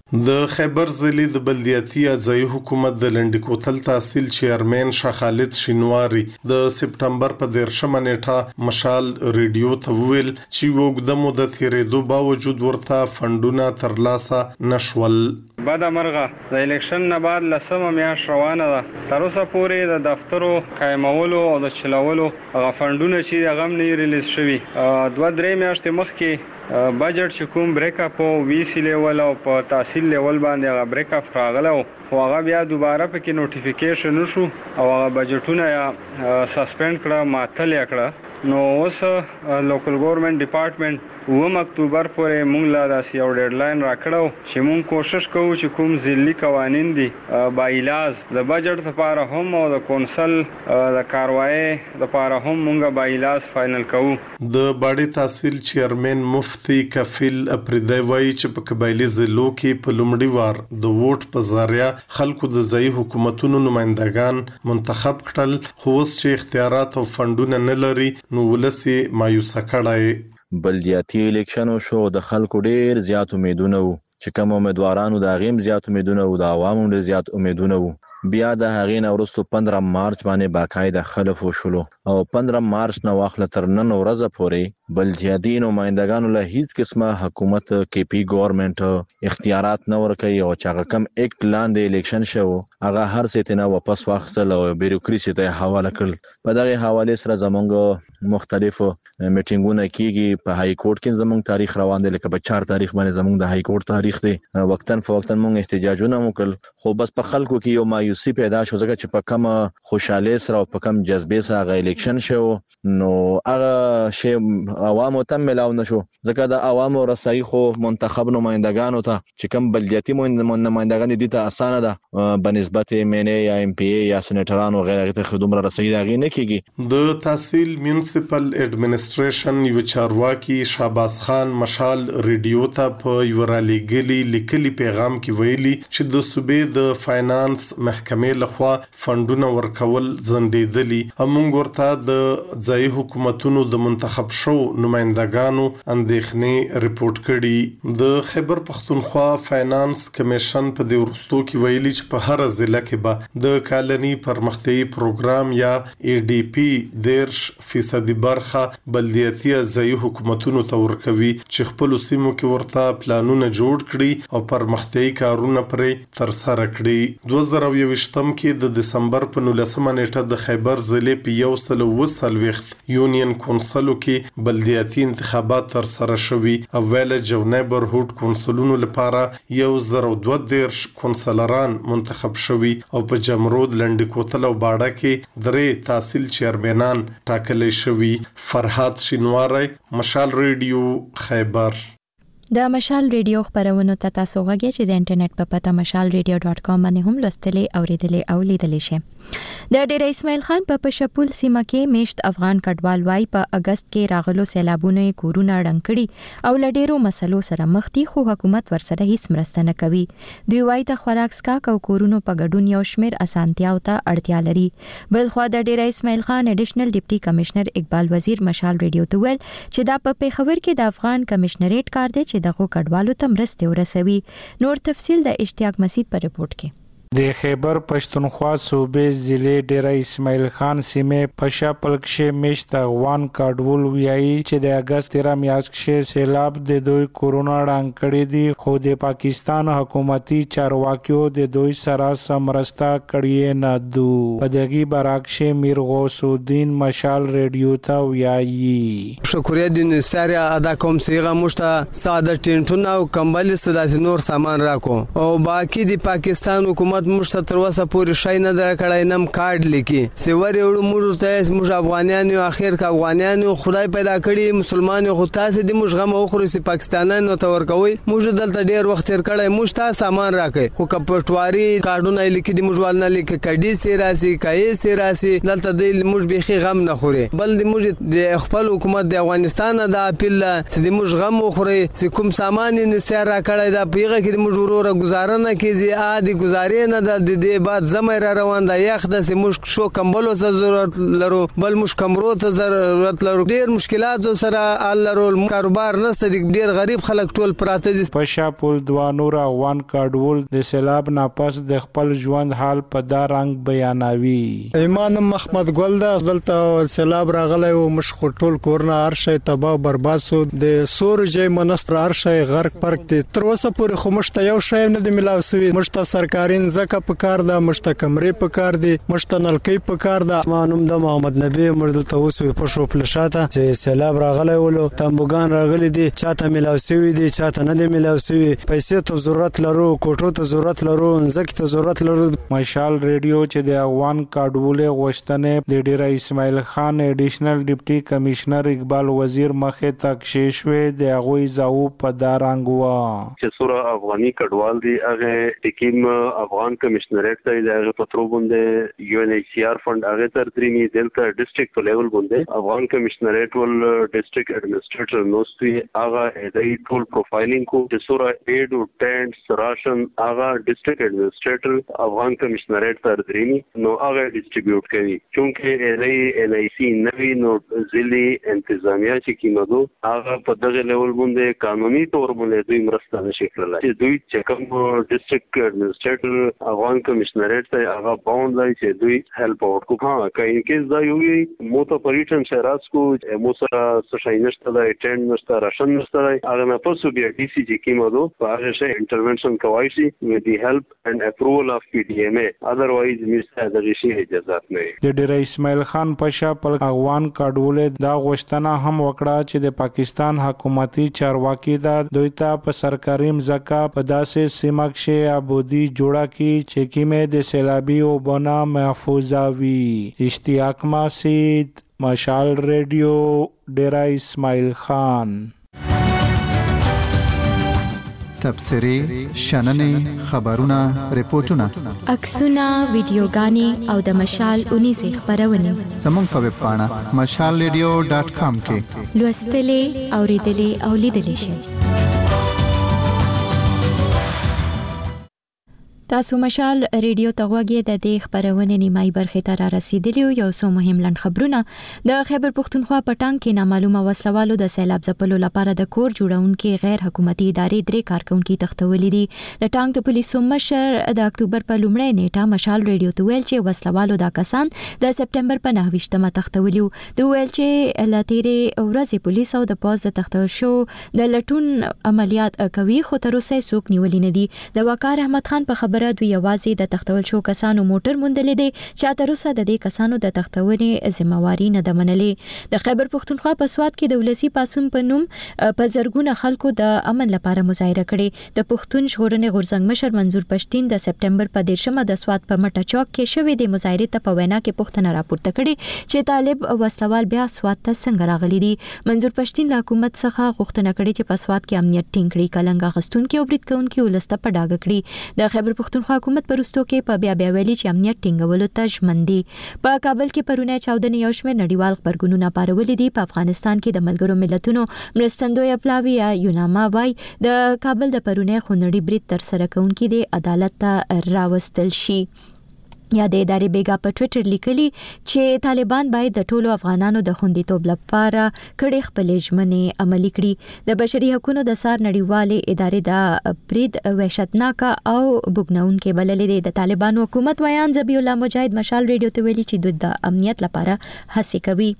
S18: د خیبر ضلع د بلدیاتي ځایي حکومت د لنډي کوتل تحصیل چیرمن شاه خالد شینواری د سپټمبر په دیرشمه نیټه مشال ریډیو ته ویل چې وګړه مدته تیرېدو باوجود ورته فندونه ترلاسه نشول.
S19: بعد مرغه د الیکشن نه بعد لسمه میاشت روانه ده. تر اوسه پورې د دفترو قائمولو او د چلولو هغه فندونه چې هغه نه ریلیز شوي. دوه درې میاشتې مخکې بجټ چې کوم بریک اپ او وی سی لیول او په تحصیل لیول باندې هغه بریک اپ راغله خو هغه بیا دوباره پکې نوټیفیکیشن وشو او هغه بجټونه یا سسپند کړه، معطل کړه. نو اوس لوکل ګورنمنت ډپارټمنټ اووم اکتوبر پورې مونږ لا داسې یو ډیډلاین راکړو چې مونږ کوشش کوو چې کوم ځلي قوانین دي بایلاز د بجټ لپاره هم او د کونسل د کاروایی لپاره هم مونږ بایلاز فائنل کوو.
S18: د باډي تحصیل چیرمن مفتی کفیل اپریدی وایي چې په قبایلی ضلعو کې په لومړي وار د ووټ په ذریعہ خلکو د ځایي حکومتونو نمائندگان منتخب کړل، خو اوس چې اختیارات او فندونه نه لري نو ولسی مایوسه کړای.
S20: بلدیاتي الیکشن شو د خلکو ډیر زیات امیدونه وو چې کوم امیدوارانو د غیم زیات امیدونه وو، د عوامو ډیر زیات امیدونه وو. بیا د هغې نه وروسته پندرم مارچ باندې باقاعده خلف وشولو او پندرم مارچ نه واخله تر نن ورځې پورې بلدیاتي نمائندګانو له هیڅ قسمه حکومت کې پی ګورنمنت اختیارات نه ورکوي او چې هغه کم اکټ لاندې الیکشن شو هغه هر څه ته نه واپس واخیستل او بیروکراسي ته حواله کړل. په دغه حواله سره زمونږ مختلفو میټینګونه کیږي. په های کورټ کې زمونږ تاریخ روان دی، لکه په چار تاریخ باندې زمونږ د های کورټ تاریخ دی. وقتاً فوقتاً مونږ احتجاجونه وکړل، خو بس په خلکو کې یو مایوسی پیدا شو ځکه چې په کوم خوشاله سره او په کوم جذبې سره غو الیکشن شو نو هغه شی عوامو ته ملاو نشو. ځکه د عوامو رسایي خو منتخب نمائندگانو ته چې کوم بلدیاتي نمائندگان دي ته اسانه ده بنسبت مینه یا ام پی ای یا سېنیټرانو غیره ته خدوم رسایي دغه نه کیږي.
S18: د تحصیل میونسپل اډمنسټریشن یو چارواکي شاباس خان مشال ریډیو ته په یو رالیګلی لیکلي پیغام کې ویلي چې د صوبې د فاینانس محکمې لخوا فندونه ورکول ځنډېدلي. موږ ورته د ځایي حکومتونو د منتخب شو نمائندگانو اندېښنې رپورټ کړي. د خیبر پختونخوا فاینانس کمیشن په دې وروستو کې ویلي چې په هر ضلع کې به د کالني پرمختیايي پروګرام یا ای ډي پی دیرش فیصدي برخه بلدیاتي ځایي حکومتونو ته ورکوي چې خپل سیمو کې ورته پلانونه جوړ کړي او پرمختیايي کارونه پرې تر سره کړي. دوه زره یوویشتم کې د دسمبر په نولسمه نیټه د خیبر ضلع په یو سل اوه څلوېښت یونین کونسلو کې بلدیاتي انتخابات تر سره شوي او ویلج او نیبرهوډ کونسلونو لپاره یو زر دوه دیرش کونسلران منتخب شوي او په جمرود لنډ کوتل او باړه کې درې تحصیل چیرمنان ټاکلي شوي. فرحات شینواری، مشال ریډیو، خیبر.
S1: د مشال ریډیو خبرونه ته تاسو غوږی چې د انټرنیټ په پته مشال ریډیو ډاټ کام باندې هم لوستلې او ریډلې او لیدلې شئ. د ډیر اسماعیل خان په پشپول سیمه کې میشت افغان کډوال وای په اگست کې راغلو سیلابونو کورونه ډنګ کړي او لډیرو مسلو سره مخ دي خو حکومت ورسره هیڅ مرسته نه کوي. دوی وای د خوراک سکاک او کورونو په ګډون یو شمیر اسانتیاو ته اړتیا لري. بل خو د ډیر اسماعیل خان اډیشنل ډیپټي کمشنر اقبال وزیر مشال ریډیو ته ویل چې دا په پیښور کې د افغان کمشنریټ کار دی چې دغه کډوالو ته مرسته ورسوي. نور تفصیل د اشتیاق مسید په رپورت کې.
S6: د خیبر پښتونخوا صوبې ضلع ډیره اسماعیل خان سیمه پشا پلکشه میشت افغان کډوال ویایي چې د اگست تیرا میاشت کې سیلاب د دوی کورونا ډنګ کړي دي خو د پاکستان حکومتي چارواکیو د دوی سره سمرستا کړي نه دو. په دغه برعکس میر غوث الدین مشال ریډیو ته ویایي
S21: شکریه دین سره ادا کوم سیغه مشته ساده ټینټونه او کمبل سره نور سامان راکو او باقی د پاکستان حکومت مشته تر وسه پورې شای نه درکړای نم کارت لیکي سیوري وړو موږ ته موږ افغانان یو اخر کا افغانان خدای پیدا کړی مسلمان خو تاسو د موږ غم او خو سي پاکستانانو ته ورکوي موږ دلته ډیر وخت تر کړای موږ تاسو سامان راکې خو کپټواري کارډونه لیکي د موږ ول نه لیکي کډي سي راسي کای سي راسي دلته د موږ بيخي غم نه خوري بل د موږ د خپل حکومت د افغانستان د اپیل د موږ غم خوري چې کوم سامان نه سره راکړای دا پیغه کې موږ وروره گزارنه کیږي عادي گزارې نه د دې بعد زمای را روان دا یخ د سیموش شو کمبلو ته ضرورت لرو بل مش کمرو ته ضرورت لرو ډیر مشکلات سره ال لرو کاروبار نشته ډیر غریب خلک ټول پراته دي.
S6: پشا پول دوه نور افغان کډوال د سیلاب ناپس د خپل ژوند حال په دا رنګ بیانوي.
S22: ایمان محمد ګل دا دلته سیلاب راغلی او مش ټول کورونه هرشي تباہ برباد سو د سورجې منستر هرشي غرق پرک دي تر اوسه پورې خو مشته یو شی نه دی ملاو سوی مشته سرکارین زکه په کار ده مشته کمرې په کار دي مشته نلکې په کار ده. مانوم د محمد نبی مرد ته اوسو په شو پلشاته چې سیلاب راغلی ولو تنبوګان راغلي دي چاته ملاو سوی دي چاته نه دی ملاو سوی پیسې ته ضرورت لرو کوټو ته ضرورت لرو زکه ته ضرورت لرو.
S6: مشال ریډیو چې د افغان کډوالو غوښتنې د ډیره اسماعیل خان اډیشنل ډیپټي کمشنر اقبال وزیر مخه تک شیشوي د هغه ځاو په دارنګ وا
S7: چې سوره افغاني کډوال دي هغه ټکیم افغان کمشنریټ ته د پترو باندې یو ان ایچ سی آر فند هغه تر درینی دلته ډیسټریکټ لیول باندې افغان کمشنریټ ول ډیسټریکټ اډمنسټریټر نوستي هغه د ټول پروفایلینګ کو د سورا ایډ او ټینټ راشن هغه ډیسټریکټ اډمنسټریټر افغان کمشنریټ تر درینی نو هغه ډیسټریبیوټ کوي چونکه ای ان ای سی نوی نو ضلعي انتظامیه چې کیمدو هغه په دغه لیول باندې قانوني تور باندې دوی مرسته نشي کولای چې دوی چې کوم ډیسټریکټ اډمنسټریټر افغان کمشنریټ ته هغه باوند دی چې دوی هیلپ اورټ کو ها که ان کیس دا یو مو ته پریټن شراس کو مو سره سشای نشته دا ټینډ نشته راشن نشته هغه نه پسو بیا ډي سي چې کیمدو په هغه شی انټرونشن کوي شي with the help and approval of P D M A otherwise مست د شي اجازه نه.
S6: د ډیر اسماعیل خان پشا په افغان کډوالو دا غوښتنه هم وکړه چې د پاکستان حکومتي چارواکي دا دوی ته په سرکاري مزکا په داسې سیمه کې ابودي جوړه کی چې کیمه د سیلابي او بنا محفوظه وي. اشتیاق مسید، مشال ریډیو، ډیره اسماعیل خان.
S8: تبصرې شننې خبرونه ریپورتونه
S1: عکسونه ویډیوګانې او د مشال اونیزې خبرونه
S8: زموږ په ویب پاڼه مشال ریډیو ډاټ کام کې
S1: لوستلې اوریدلې او لیدلې شئ. تاسو مشال ریډیو ته غوږی د دې خبرونه نیمای برخه ته را رسیدلی یو څو مهم لند خبرونه. د خیبر پختونخوا په ټانګ کې نامعلومه وسلوالو د سیلاب ځپلو لپاره د کور جوړونکو غیر حکومتي ادارې درې کارکونکو تختولې دي. د ټانګ د پولیسو مشر د اکتوبر په لومړۍ نیټه مشال ریډیو ته ویل چې وسلوالو دا کسان د سپټمبر په نهه ویشتمه تختولیو. د ویل چې لاتيري ورځې پولیس او د پوز د تختول شو د لټون عملیات کوي خو تر اوسه څوک نیولې نه دي. د وقار احمد خان په خبر دوی یوازې د تختول شو کسانو موټر موندلې دي چې تر اوسه د دې کسانو د تختونې ذمہواری نه ده منلې. د خیبر پختونخوا په سواد کې د ولسی پاسون په نوم په زرګونه خلکو د امن لپاره مظاهره کړې. د پښتون ژغورنې غورځنګ مشر منظور پښتين د سپټمبر په دیرشمه د سواد په مټه چوک کې شوې د مظاهره ته په وینا کې پښتنه راپورته کړې چې طالب وسلوال بیا سواد ته څنګه راغلي دي. منظور پښتين له حکومت څخه غوښتنه کړې چې په سواد کې امنیت ټینګ کړي. کلنګ غستون کې او برید کوونکو ولسته په ډاګه کړي. د خیبر پختونخوا حکومت پرستو کې په بیا بیا ویلي چې امنیت ټینګولو ته ژمن دي. په کابل کې پرونه چاودنې یو شمېر نړیوال خبرګونونه پارولې دي. په افغانستان کې د ملګرو ملتونو مرستندوی پلاوی یا یوناما وای د کابل د پرونه خونړي برید تر سره کوونکې د عدالت ته راوستل شي. یا د ادارې بیګا په ټوئیټر لیکلي چې طالبان باید د ټولو افغانانو د خوندیتوب لپاره کړي خپل ژمنې عملي کړي. د بشري حقوقو د سار نړیوالې ادارې د برید وحشتناک او بګناونکې بللې دي. د طالبان حکومت ویان ذبیح الله مجاهد مشال ریډیو ته ویلي چې دوی د امنیت لپاره هڅې کوي.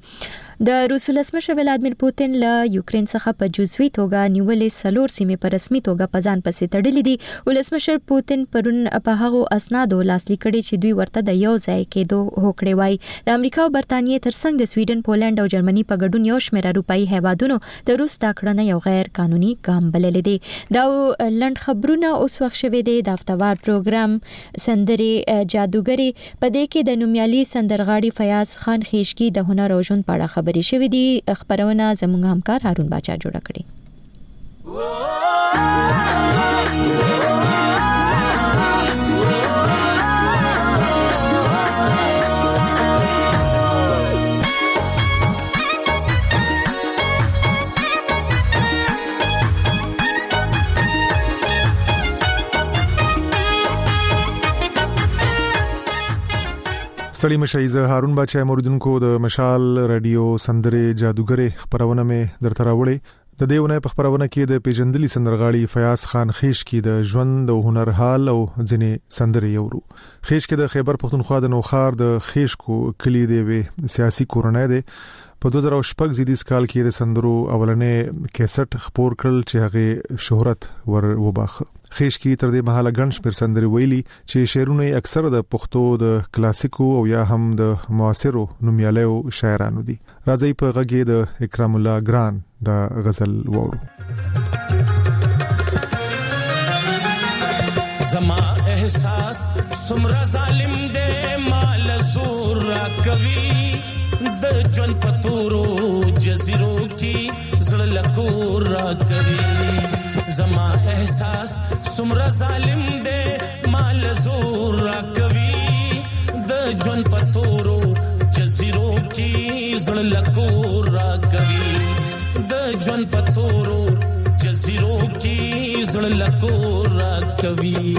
S1: د روس ولسمشر ولادیمیر پوتین له یوکرين څخه په جزوي توګه نیولې سلور سیمې په رسمي توګه په ځان پسې تړلې دي. ولسمشر پوتین پرون په هغه اسنادو لاسلیک کړي چې دوی ورته د یو ځای کېدو هوکړې وای. د امریکا او برتانیې ترڅنګ د سویډن، پولند او جرمني په ګډون یو شمېر اروپאי هیوادونو د روس دا کړنه یو غیر قانوني ګام بللې دي. دا لند خبرونه اوس وخت شوه دي. د هفتوار پروګرام سندري جادوګری په دې کې د نومیالي سندرغاړي فیاض خان خیشکی د هنر او ژوند په اړه خبرې شوې دي. خبرونه زموږ همکار هارون باچا جوړ کړي.
S2: ستړي مشي زه هارون باچا موردونکو د مشال رادیو سندره جادوګری خبرونه مې درته راوړې. د دیونه په خبرونه کې د پیژندلي سندرغاړي فیاض خان خیشکی د ژوند او هنر حال او ځنې سندرې یورو. خیشکی د خیبر پختونخوا د نوخار د خیشکو کلی دی وی سیاسي کورنۍ دی. په دوه زره شپږ زیدیس کال کې د سندرو اولنې کیسټ خپور کړل چې هغه شهرت ور وباخه. خیشکی تر دې مهاله ګڼ شمېر سندرې ویلي چې شعرونه اکثر د پښتو د کلاسیکو او یا هم د معاصرو نومیالیو شاعرانو دي. راځي په غږی د اکرام الله ګران د غزل وورو.
S3: زما احساس سمرا ظالم دے مال زور را کوي د جون پتورو جزیرو کی زړه لکور را کوي. زما احساس سمرا ظالم دے مال زور را کوي د جون پتورو جزیرو کی زړه لکور را کوي. د جون پتورو جزیرو کی زړه لکور را کوي.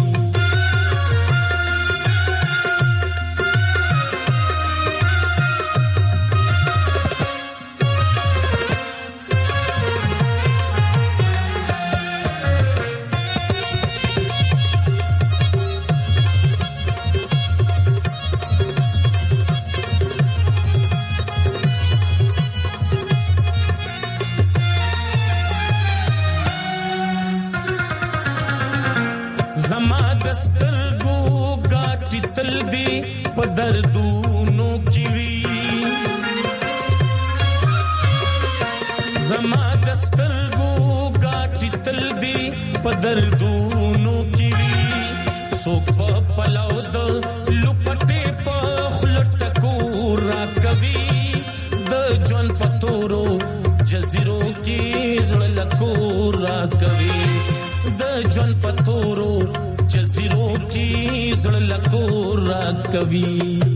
S3: दर्दूनो की वी जमा दस्तर गो गाटी तल दी पदर्दूनो की वी सोक पलाव द लुपटे पखलट को रा कभी द जन पतोरो जजीरो की जल को रा कभी द ژوند پتورو جزیرو کې زړه لکو را کوي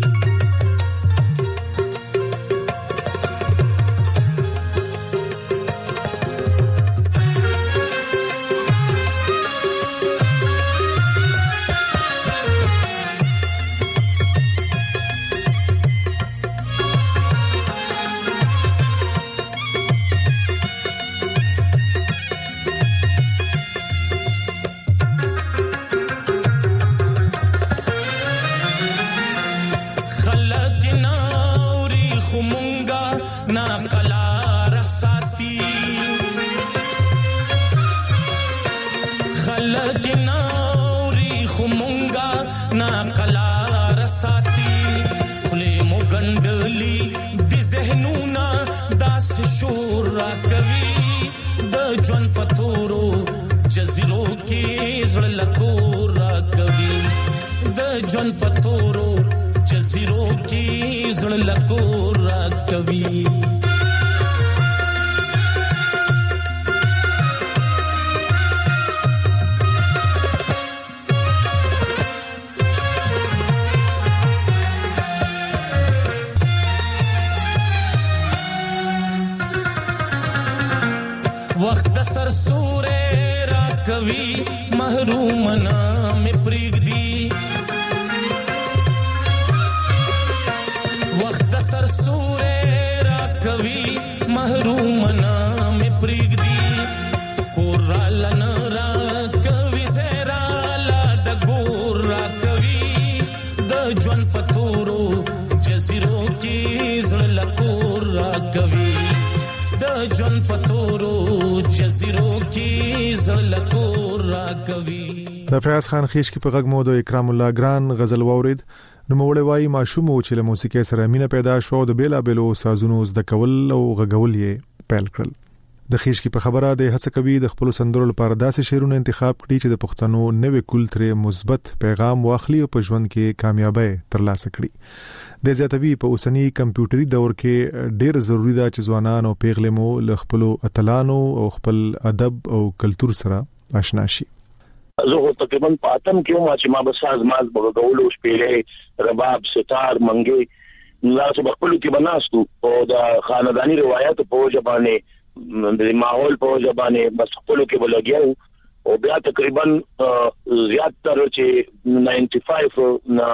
S3: وخت د سر سورې را کوي محروم نه مې پرېږدي وخت د سر سورې را کوي محروم نه مې پرېږدي کور راله نه را کوي زیرا لا د ګور را کوي د ژوند په تورو جزیرو کې زړه له کور را کوي د ژوند په تورو جزیرو کې زړه له کور را کوي
S2: د فیاض خان خیشکی په غږ مو د اکرام الله ګران غزل واورید نو موړې وای ماشوم چې له موسیقي سره مینه پیدا شو د بیلا بیلو سازونو زده کول او غږول یې پیل کړل د خیشکی په خبره د هڅه کوي د خپل سندرو لپاره داسې شعرونه انتخاب کړي چې د پښتنو نوې کلتور مثبت پیغام واخلي او په ژوند کې کامیابی ترلاسه کړي د زیاتوي په اوسنی کمپیوټري دور کې ډېر ضروری ده چې ځوانان او پیغلې مو له خپل اتلانو او خپل ادب او کلتور سره آشنا شي
S4: زه تقریبا پاتم کې ما چې ما بس ازماز بغولو شپېلې رباب ستار منګي لاس بخپل کې بناستو او د خاندانی روایت په وجه باندې د ماحول په وجه باندې بس خپل کې بلګیاو او بیا تقریبا زیات تر چې نائنٹی فائیو نه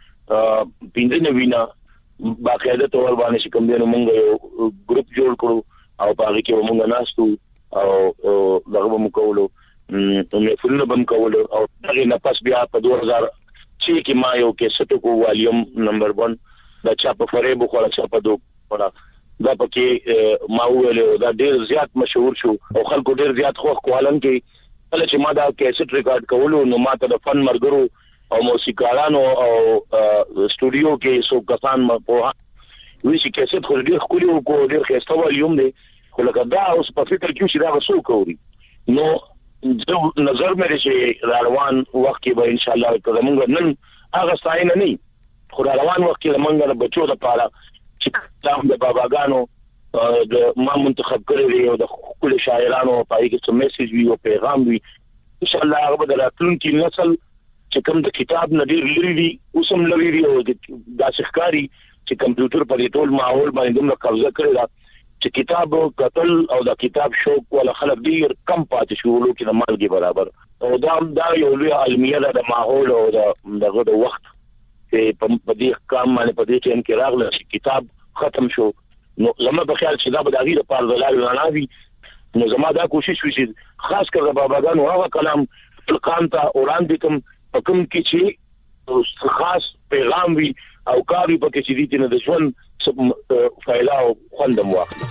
S4: پینځه وینا باقاعده تور باندې چې کوم دی نو موږ یو ګروپ جوړ کړو او هغه کې موږ ناستو او دغه مو کولو نو فلنه بم کولو او دغه نه پس بیا په دوه هزار چې کې ما یو کې ستو کو والیوم نمبر ون دا چا په فریب خو چا په دوه ولا دا پکې ما ویلو دا ډیر زیات مشهور شو او خلکو ډیر زیات خو کوالن کې کله چې ما دا کیسټ ریکارډ کولو نو ما ته د فن مرګرو او موسیقارانو او سټوډیو کې سو کسان ما په وی چې کیسټ خو ډیر خولي او کو ډیر خسته والیوم دی خو لکه دا اوس په فکر کې چې دا وسو کوي نو زه نظر مې چې روان وخت کې به ان شاء الله کومګ نن هغه ستاینه نه خو روان وخت کې لمنګ د بچو لپاره چې تام د باباګانو د ما منتخب کړی دی او د خپل شاعرانو په اړه څه میسج وی او پیغام وی ان شاء الله هغه د راتلونکي نسل چې کوم د کتاب نډیر لري دي اوسم لري دي او د ښکاری چې کمپیوټر په ټول ماحول باندې دومره قبضه کړی دا چې کتاب قتل او د کتاب شوق ولا خلک ډیر کم پاتې شو لکه د مالګي برابر او دا دا یو لوی علمیه ده د ماحول او دغه د وخت په دې کام باندې په دې ټیم کې راغله چې کتاب ختم شو نو زما په خیال چې دا به د غیر په ځلال نه وي نو زما دا کوشش وشي خاص کر د باباګانو هغه کلام القام ته وړاندې کوم کوم کې چې خاص پیغام وي او کاری په کې چې دې نه د ژوند فایده او خوندم واخلي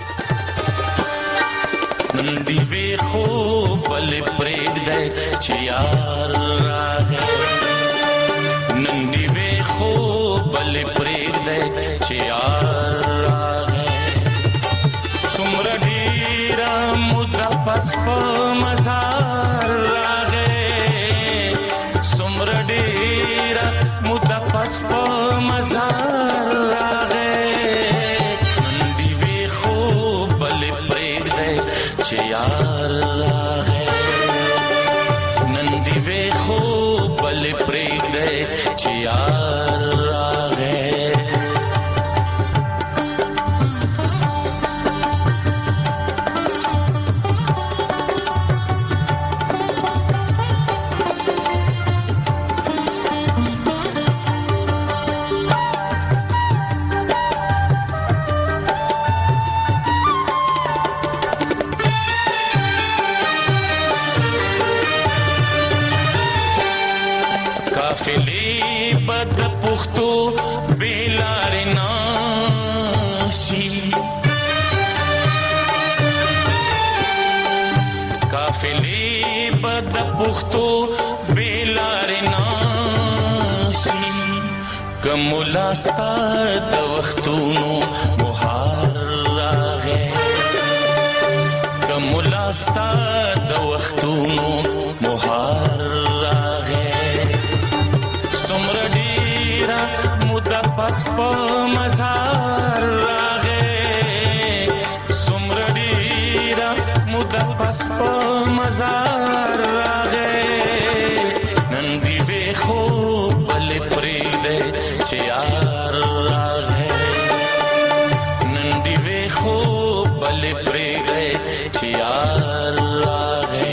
S3: دی وی خو بل پرېږ دی چې یار راغی نن دی وی خو بل پرېږ دی چې یار راغی څومره ډېره موده پس په مزار راغی څومره ډېره موده پس په مزار راغی نن دی وی خو بل پرېږ دی چې یار راغی نن پختو بیلار ناشي کمولا ستا د وختونو بهار راغې کمولا ستا د وختونو بهار راغې څومره ډېره موده پس په مزار راغې څومره ډېره موده پس په مزار راغې نن دی وې خو بل پرېږدې چې یار راغې نن دی وې خو بل پرېږدې چې یار راغې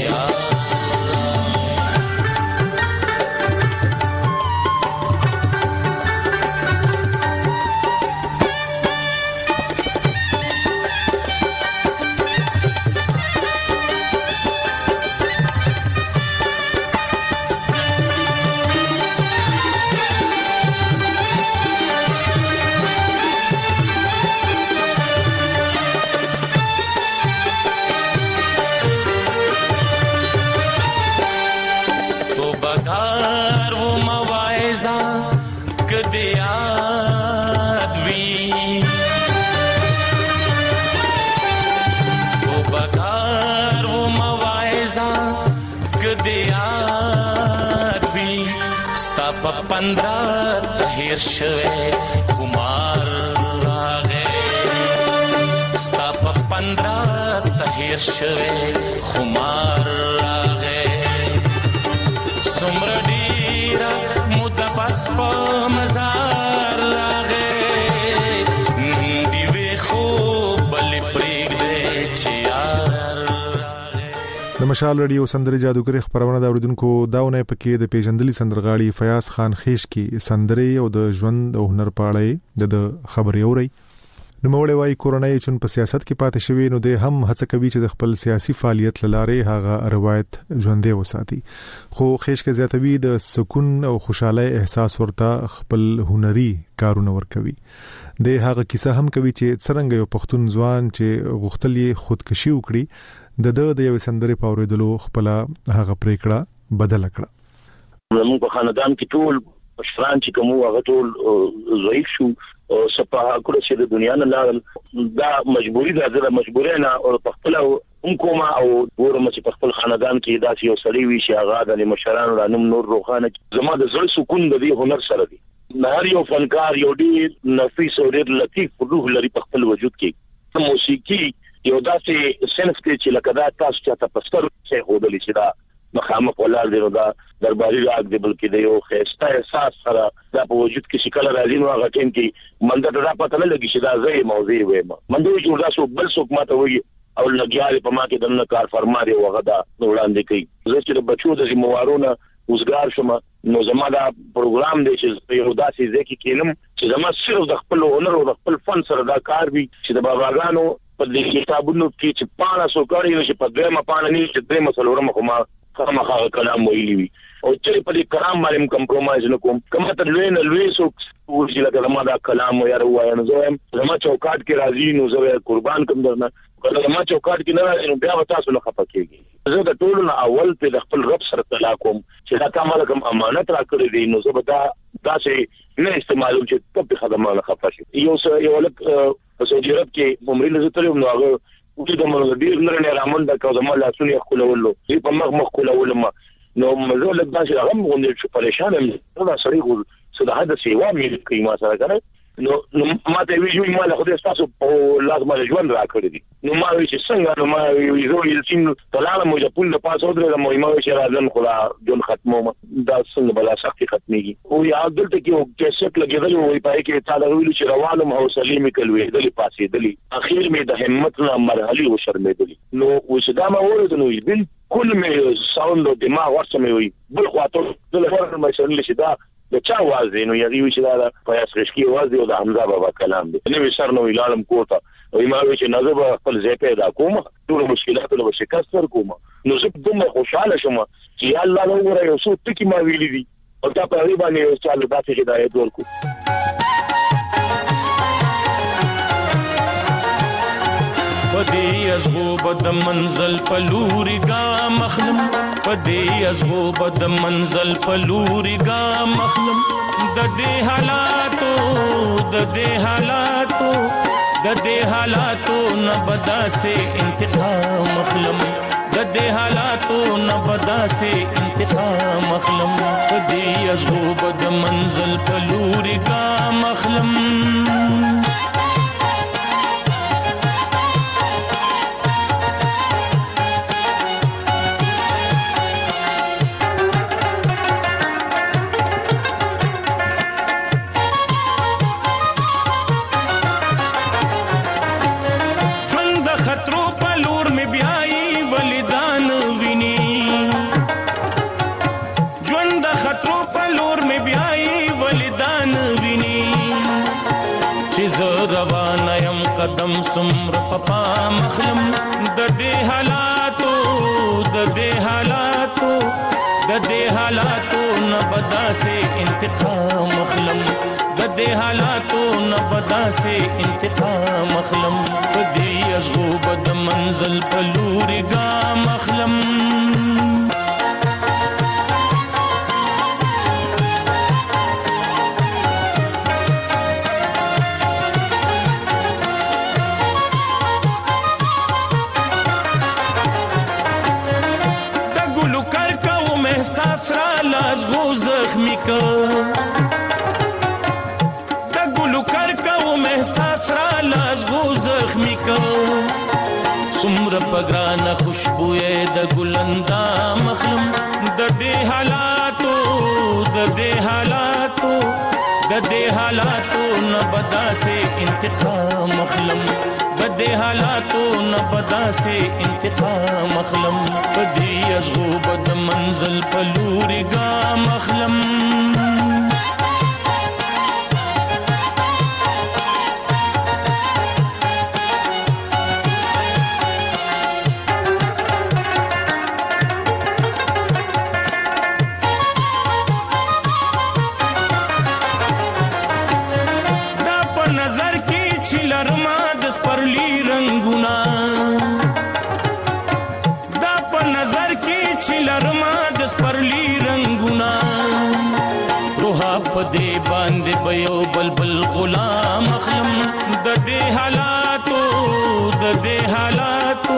S3: پندرہ تهیر شوه خمار راغې ستا په پندرہ تهیر شوه خمار راغې څومره ډېره موده پس په مزار راغې دی وې خو بل پرېږدې چې یار
S2: د مشال رادیو سندرې جادوګر خبرونه د اوریدونکو داونه پکې د پیژندلي سندرغاړي فیاض خان خیش کی سندرې او د ژوند او هنر پاړې د خبرې اوري نو موړې وايي کورونای چون په سیاست کې پاتې شوی نو د هم هڅه کوي چې د خپل سیاسي فعالیت لاره هغه روایت ژوندې وساتي خو خیش کې زیاتوي د سکون او خوشاله احساس ورته خپل هنري کارونه ورکوي د هغه کیسه هم کوي چې څنګه یو پښتون ځوان چې غوښتلې خودکشي وکړي د د د یو سندرې پاوریدلو خپل هغه پریکړه بدل کړه
S4: موږ په خاندان کې ټول مشران چې کوم هغه ټول ضعیف شو او صفه کړو چې د دنیا نه لاړل دا مجبوری ده د مجبورۍ نه او په خپل هم کومه او ورم چې په خپل خاندان کې داسې یو سړی وي چې هغه د مشرانو رانم نور روخانه زما د زړه سکون د دې هنر سره دی نهار یو فنکار یو ډیر نفیس او ډیر لطیف روح لري په خپل وجود کې موسیقي یو داسې سنف کې چې لکه دا تاسو ته پستر څه هودلی چې دا مخامخ ولر دی نو دا درباري راګ دی بلکې د یو خسته احساس سره دا په وجود کې شکل راځي نو هغه ټیم کې منده دا پته نه لګي چې دا زې موضوع وي منده چې دا سو بل څوک ماته وي او لګیاري په ما کې دنه کار فرما دی وغه دا وړاندې کوي زه چې بچو د زموارونه وزګار شم نو زما دا پروګرام دی چې یو داسې ځکه کېنم چې زما صرف د خپل هنر او د خپل فن سره دا کار وي چې د باباګانو په دې کتابونو کې چې پاڼه سو کړی نو چې په دغه پاڼه نه چې دغه مسلورم خو ما خامخا کلام ویلی وي او چې په دې کلام باندې کمپرمایز نه کوم کومه ته لوی نه لوی سو ورجی لکه زما دا کلام یې راوای نو زه زما چوکاټ کې راځي نو زه قربان کوم درنه کله زما چوکاټ کې نه راځي نو بیا تاسو نه خپه کېږي زه د ټولو نه اول په خپل رب سره تلا کوم چې دا کومه کوم امانت را کړی دی نو زه به دا داسې نه استعمالوم چې په خدمت خپه شي یو یو لک سعودي عرب کې عمرې لزتلم نو هغه وګړي د مونږ ډیر نه رامن د کومه لاسونه خلولو په مخ مخ خلولو نو مزول د داسې هغه مونږ چې پریشان یم دا سړی ګور څه د حد سیوا مې کوي ما سره کنه نو نو ما ته ویجو ما له خدای تاسو په لازم له ژوند را کړی دي نو ما وی چې څنګه نو ما وی زه یې سین طلاله مو د پول د پاسو درې مو ما وی چې راځم خلا جون ختمو دا څنګه بلا سختي ختميږي او یا دلته کې او کیسټ لګیدل وي پای کې تعالی ویل چې روانم حوصله مې کلوې دلی پاسې دلی اخیر مې د همت نه مرحلي و شرمېدلی نو وسدا ما ورته نو بل کل مې ساوند د دماغ ورته مې وي بل خواته د لپاره مې سره شدا د چا واز دی نو یوه چې دا پیاس خشکی واز دی او د حمزه بابا کلام دی نو سر نو علم کوته او ما وی چې نظر خپل ځای پیدا کوم ټول مشکلات له شکست ور کوم نو زه دومره خوشاله شوم چې الله نو ور یو څو ټکی ما ویلې دي او دا په اړه باندې یو چاله داسې هدایت ورکو
S3: پدې پدې ازغو بد منزل پلوري گا مخلم پدې ازغو بد منزل پلوري گا مخلم د دې حالاتو د دې حالاتو د دې حالاتو نه بدا سے انتقام مخلم د دې حالاتو نه بدا سے انتقام مخلم پدې ازغو بد منزل پلوري گا مخلم قدم سمر پپا مخلم د دې حالاتو د دې حالاتو د دې حالاتو نه بدا سے انتقام مخلم د دې حالاتو نه بدا سے انتقام مخلم پدې ازغو بد منزل پلوري گا مخلم احساس را لازغو زخمی کا دا گلو کر کا و احساس را لازغو زخمی کا سمر پگران خوشبوئے دا گلندا مخلم دا دے حالاتو دا دے حالاتو دا دے حالاتو نبدا سے انتقام مخلم بدے حالاتو نبدا سے انتقام مخلم بدی ازغو بد منزل پلوری گا مخلم دے باندې بيو بلبل غلام مخلم د دې حالاتو د دې حالاتو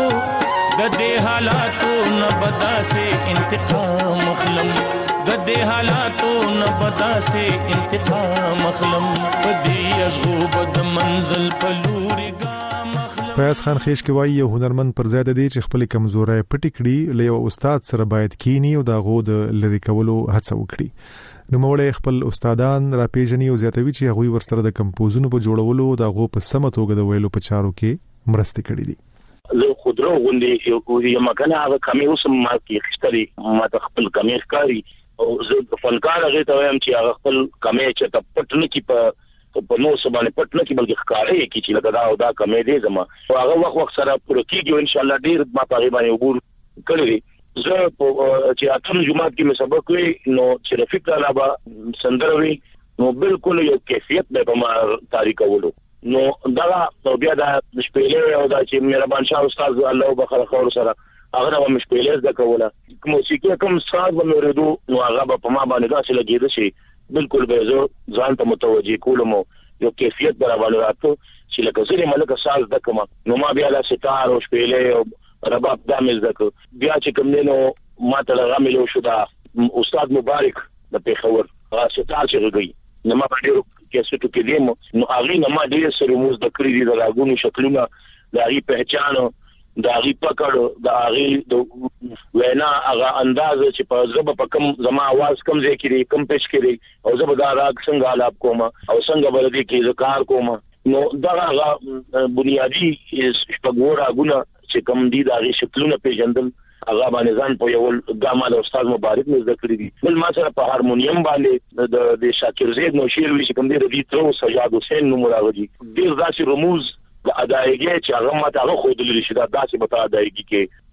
S3: د دې حالاتو نه بدا سے انتقام مخلم د دې حالاتو نه بدا سے انتقام مخلم بدی ازغو بد منزل پلوري گا مخلم
S2: فیاض خان خیش کې وایي یو هنرمند پر زیاده دی چې خپل کمزورۍ پټ کړي له یو استاد سره باید کینی او دا غو د لری کولو هڅه وکړي نو موږ خپل استادان را پیژني او زیاتوي چې هغه ورسره د کمپوزونو په جوړولو دا غو په سم توګه د ویلو په چارو کې مرسته کړې دي
S4: زه خودرو غونډې یو کوی مکنه هغه کمی اوسم ما کې خستري ما د خپل کمی ښکاری او زه فنکار هغه ته وایم چې هغه خپل کمی چې ته پټ نه کی په په نو سبانه پټ نه کی بلکې ښکارې کی چې لکه دا او دا کمی دی زما هغه وخت وخت سره پوره کیږي ان شاء الله ډیر ما په باندې عبور کړی زه چې اتم جمعات کې مې سبق وی نو چې رفیق علاوه سندروي نو بالکل یو کیفیت به په ما تاریخ ولو نو دا بیا د شپېلې او دا چې مهربان شاه استاد الله وبخښه خور سره هغه هم شپېلې د کوله موسیقي کوم استاد ورېدو نو هغه په ما باندې دا چې لګیږي چې بالکل به زه ځان ته متوجي کوم یو کیفیت برابر راته چې لکه زری ملک ساز د کوم نو ما بیا د ستار او شپېلې او رباب دامل زکو بیا چې کوم دینو ما ته لغملو شو دا استاد مبارک د پیښور ستار چې غوي نو ما باندې کیسټو کې دیم نو هغه نه ما ډیر سره موږ د کړی دي د راغونو شکلونه د هغه پہچانو د هغه پکړ د هغه د وینا هغه انداز چې په زب په کم زما आवाज کم ځای کې کم پېښ کړي او زب دا راګ څنګه الاپ کوم او څنګه بلدي کې ذکر کوم نو دا هغه بنیادی شپږور راغونه چې کوم دي د هغه شکلونه پیژندل هغه باندې ځان په یو ګامل استاد مبارک مې ذکر کړی دي بل ما سره په هارمونیم باندې د شاکر زید نو شیر وی چې کوم دي د دې تر سجاد حسین نو مراغجي ډیر داسې رموز د ادایګي چې هغه ماته هغه خو د لري شدا داسې بتا ادایګي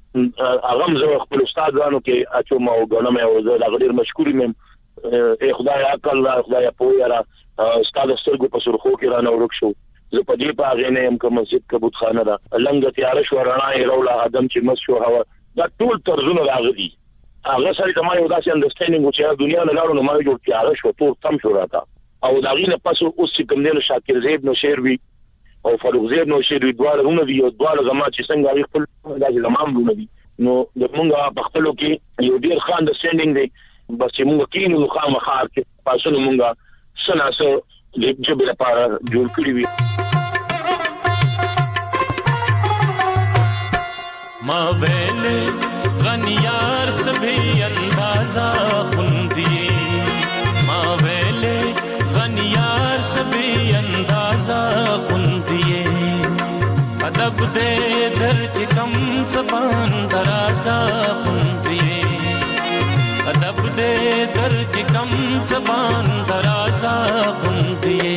S4: کې هغه زه خپل استادانو کې اچو ما وګڼم او زه د غیر مشکوري مې خدای عقل خدای په یاره استاد سترګو په سرخو کې را نو ورک شو زه په دې پاغې نه يم کوم مسجد کبوت خانه دا لنګ تیار شو رڼا یې رولا ادم چې مس شو هوا دا ټول طرزونه راغلي هغه سره ته ما یو داسې انډرستانډینګ و چې دنیا نه لاړو نو ما جوړ تیار شو ټول تم شو راته او دا غینه پس اوس چې کوم نه شاکر زید نو شعر وی او فاروق زید نو شعر وی دواړه رونه وی او دواړه زما چې څنګه خپل داسې زمام رونه وی نو د مونږه په خپلو کې یو ډیر ښه انډرستانډینګ دی بس چې مونږ کینو نو خامخار کې پاسونو مونږه سناسو د جبل لپاره جوړ کړی وی
S3: ما ویلے غنیار سبھی اندازہ خندیے ما ویلے غنیار سبھی اندازہ خندیے ادب دے در کے کم زبان درازہ خندیے ادب دے در کے کم زبان درازہ خندیے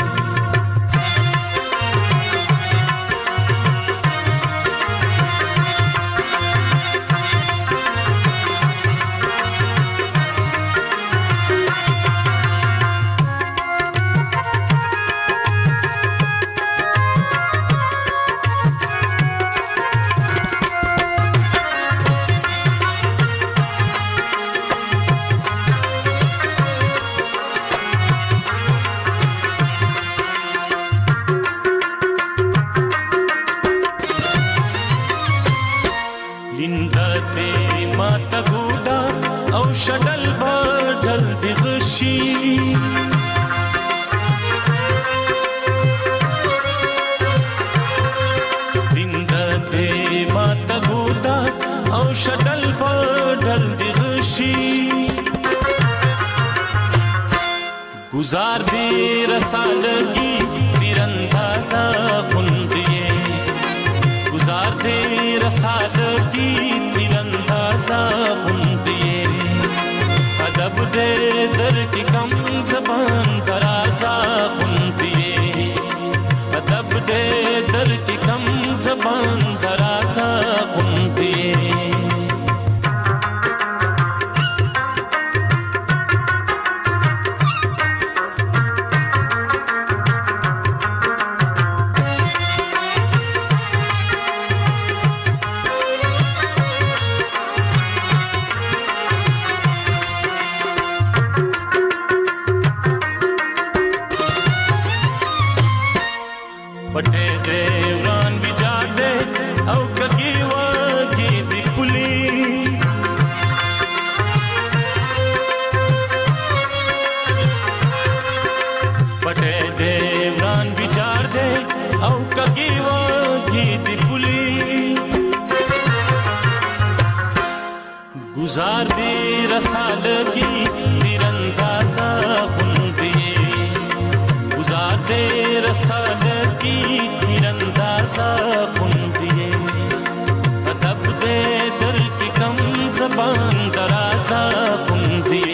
S3: گزار دی رسالگی تیراندازہ خندیے گزار دی رسالگی تیراندازہ خندیے ادب دے در کی کم زبان درازہ خندیے ادب دے در کی کم زبان درازہ خندیے گزار دی رسالگی تیراندازہ خندیے گزار دی رسالگی تیراندازہ خندیے ادب دے در کی کم زبان درازہ خندیے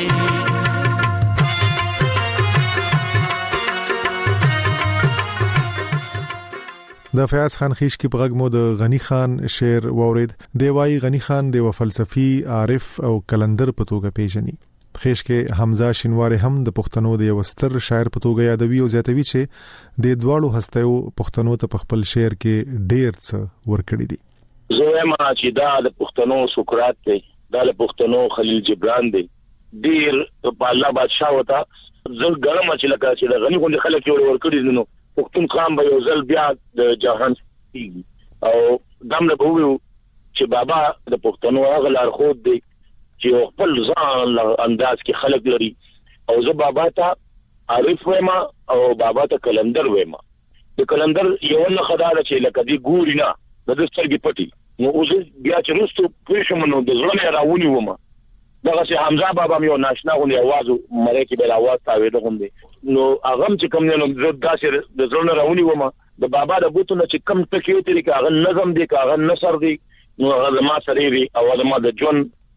S2: د فیاض خان خیش کی په غږ مو د غنی خان شعر وورید دی وای غنی خان دی و فلسفي عارف او کلندر په توګه پیژني خیش کې حمزه شینواری هم د پښتنو د یو ستر شاعر په توګه یادوي او زیاتوي چې د دواړو هستیو پښتنو ته په خپل شعر کې ډیر څه ورکړي دي
S4: زه ما چې دا د پښتنو سقراط دی دا د پښتنو خلیل جبران دی ډیر په الله بادشاہ وتا زل ګرم چې لکه چې د غنی غونډه خلک یو ورکړي نو پښتون خام به یو ځل بیا د جهان او دم له بوو چې بابا د پښتنو هغه لار خود دی چې خپل ځان انداز کې خلک لري او زه بابا ته عارف وېما او بابا ته کلندر وېما د کلندر یو نه خدای چې لکه دی ګوري نه د سترګې پټي نو اوس بیا چې رستو پېښه منو د ځونه راونی ومه دغه چې حمزه بابا مې ناشنا غوندي आवाज مړی کې بل आवाज تاوي د غوندي نو هغه چې کوم نه نو داسې د ځونه راونی ومه د بابا د بوتو نه چې کم ټکیو طریقه هغه نظم دی هغه نثر دی نو هغه ما سره وی او ما د جون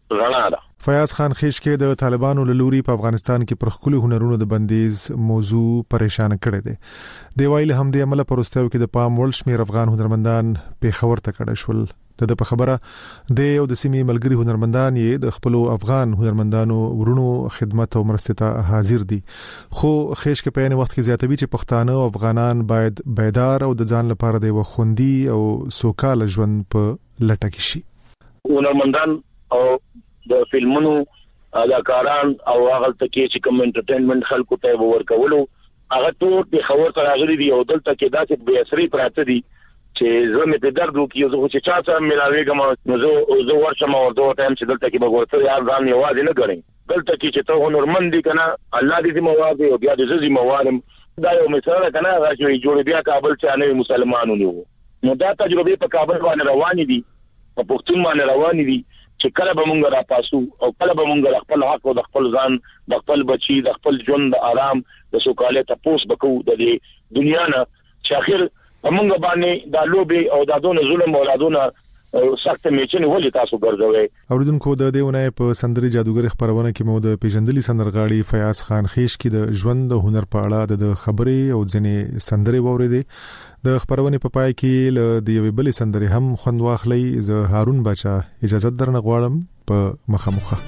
S4: رڼا ده.
S2: فیاض خان خیشکې د طالبانو له لوري په افغانستان کې پر خپل هنرونو د بندیز موضوع پریشان کړي دي. د ویل هم د عمل پروستیو کې د پام وړ شمیر افغان هنرمندان پیښور ته کډه شول. د په خبره د یو د سیمې ملګری هنرمندان یې د خپل افغان هنرمندانو ورونو خدمت او مرستې ته حاضر دي. خو خیشکې په یوه وخت کې زیاتوي چې پښتانه او افغانان باید بیدار او د ځان لپاره د وخوندي او سوکاله ژوند په لټه کې شي.
S4: هنرمندان او د فلمونو اداکاران او هغه تکي چې کوم انټرټینمنت خلکو ته ورکولو هغه ټول په خبر تر راغلي دي او دلته کې داسې به اثري پراته دي چې زه مې په درد وکړم زه چې چا سره ملاويږم نو زه زه ورشم او دوه ټایم چې دلته کې بغورته یار ځان یوازې نه غړي دلته کې چې ته هنرمند دي کنه الله دې مواد دی او بیا دې زې موارم دا یو مثال کنه راځي جوړ بیا کابل چې نه مسلمانانو نو دا تجربه په کابل باندې روان دي په پښتون باندې روان دي چې کله به مونږ را پاسو او کله به مونږ خپل حق او د خپل ځان د خپل بچي د خپل ژوند د آرام د سوکاله تپوس بکو د دنیا نه چې اخر موږ باندې د لوبي او د دون ظلم او د دون سخت میچنې ولې تاسو ګرځوي.
S2: اوریدونکو د دیونه په سندري جادوګر خبرونه کې مو د پیژندلي سندرغاړي فیاض خان خیش کې د ژوند د هنر په اړه د خبرې او ځنې سندري ووریدي. د خبرونه په پای کې ل د یوې بلې سندري هم خوند واخلي. زه هارون بچا اجازه درنه غواړم په مخامخه.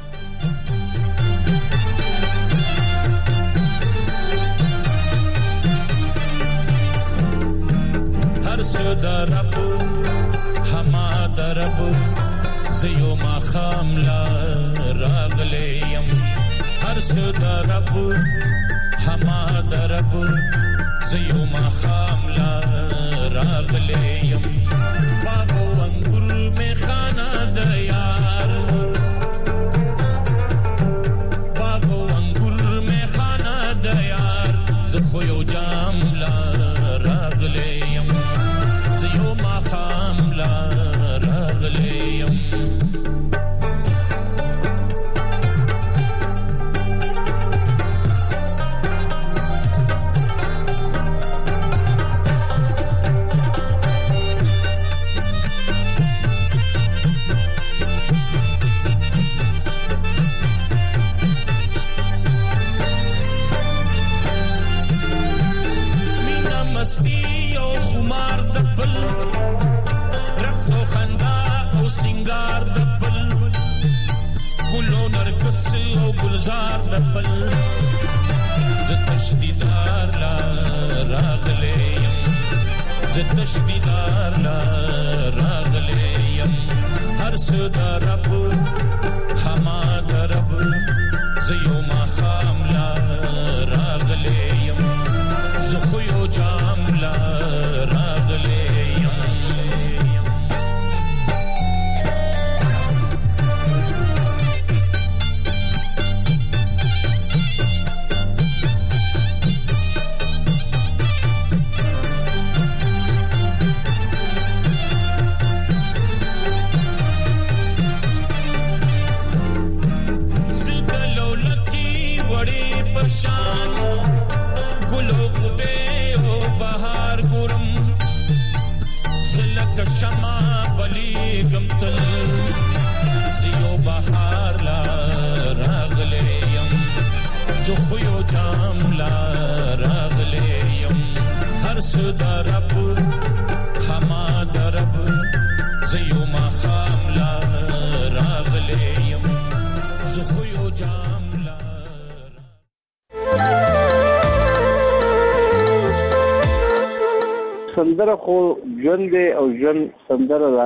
S3: د رب هما د رب زيو ما خاملا راغلیم هر څه د رب هما د رب زيو ما خاملا راغلیم باغو انګور می خانه د یار باغو انګور می خانه د یار زه خو یو جام لا راغلیم زيو ما خاملا راغلیم مینا مستی او خمار د بل رقص او خندا او سنگار د بل ګلو نرګس او گلزار د بل ز تشدیدار لا راغلیم ز تشدیدار لا راغلیم هر څه د رب هما د رب زيو ما خاملا راغلیم ز خو یو جام لا شان ګلو غبه او بهار ګورم زلک شمع بلی غمتل زيو بهار لا راغلیم زو خو یو جام لا راغلیم هر څه د رب هما د رب زيو ما خام لا راغلیم زو خو یو جام
S5: سندره خو ژوند او ژوند سندره ده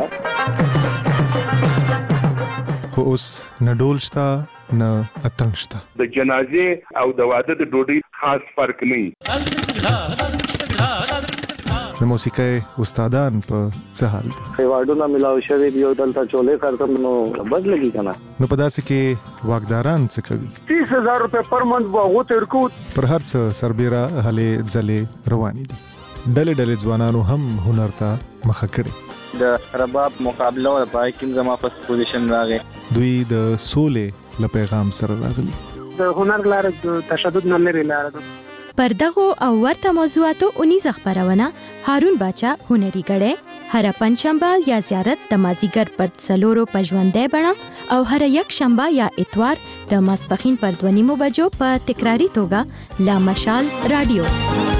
S2: خو اوس نه ډول شته نه اتنګ شته
S10: د جنازې او د واده د ډوډۍ خاص فرق نه
S2: د موسیقۍ استادان په څه حال دي
S5: ایوارډونه ملاو شوی دی او دلته چولې کارتم نو بد لګی کنه
S2: نو په داسې کې واګداران څه کوي
S5: تیس هزار روپے پر منث وغو ترکو
S2: پر هر څه سربېره هلې ځلې روانې دي ډلې ډلې ځوانانو هم هنر ته مخه کړي
S23: د رباب مقابله او پای کې زما په پوزیشن راغی
S2: دوی د سولې له پیغام سره راغلي
S24: د هنر لار د تشدد نه لري لار
S1: پر دغه او ورته موضوعاتو اونیزه خبرونه هارون باچا هنري غړې هر پنځشنبه یا زیارت د مازیګر پر څلورو پښوندې بڼه او هر یک شنبه یا اتوار د ماسپخین پر دوه نیمو بجو په تکراری توګه لا مشال رادیو.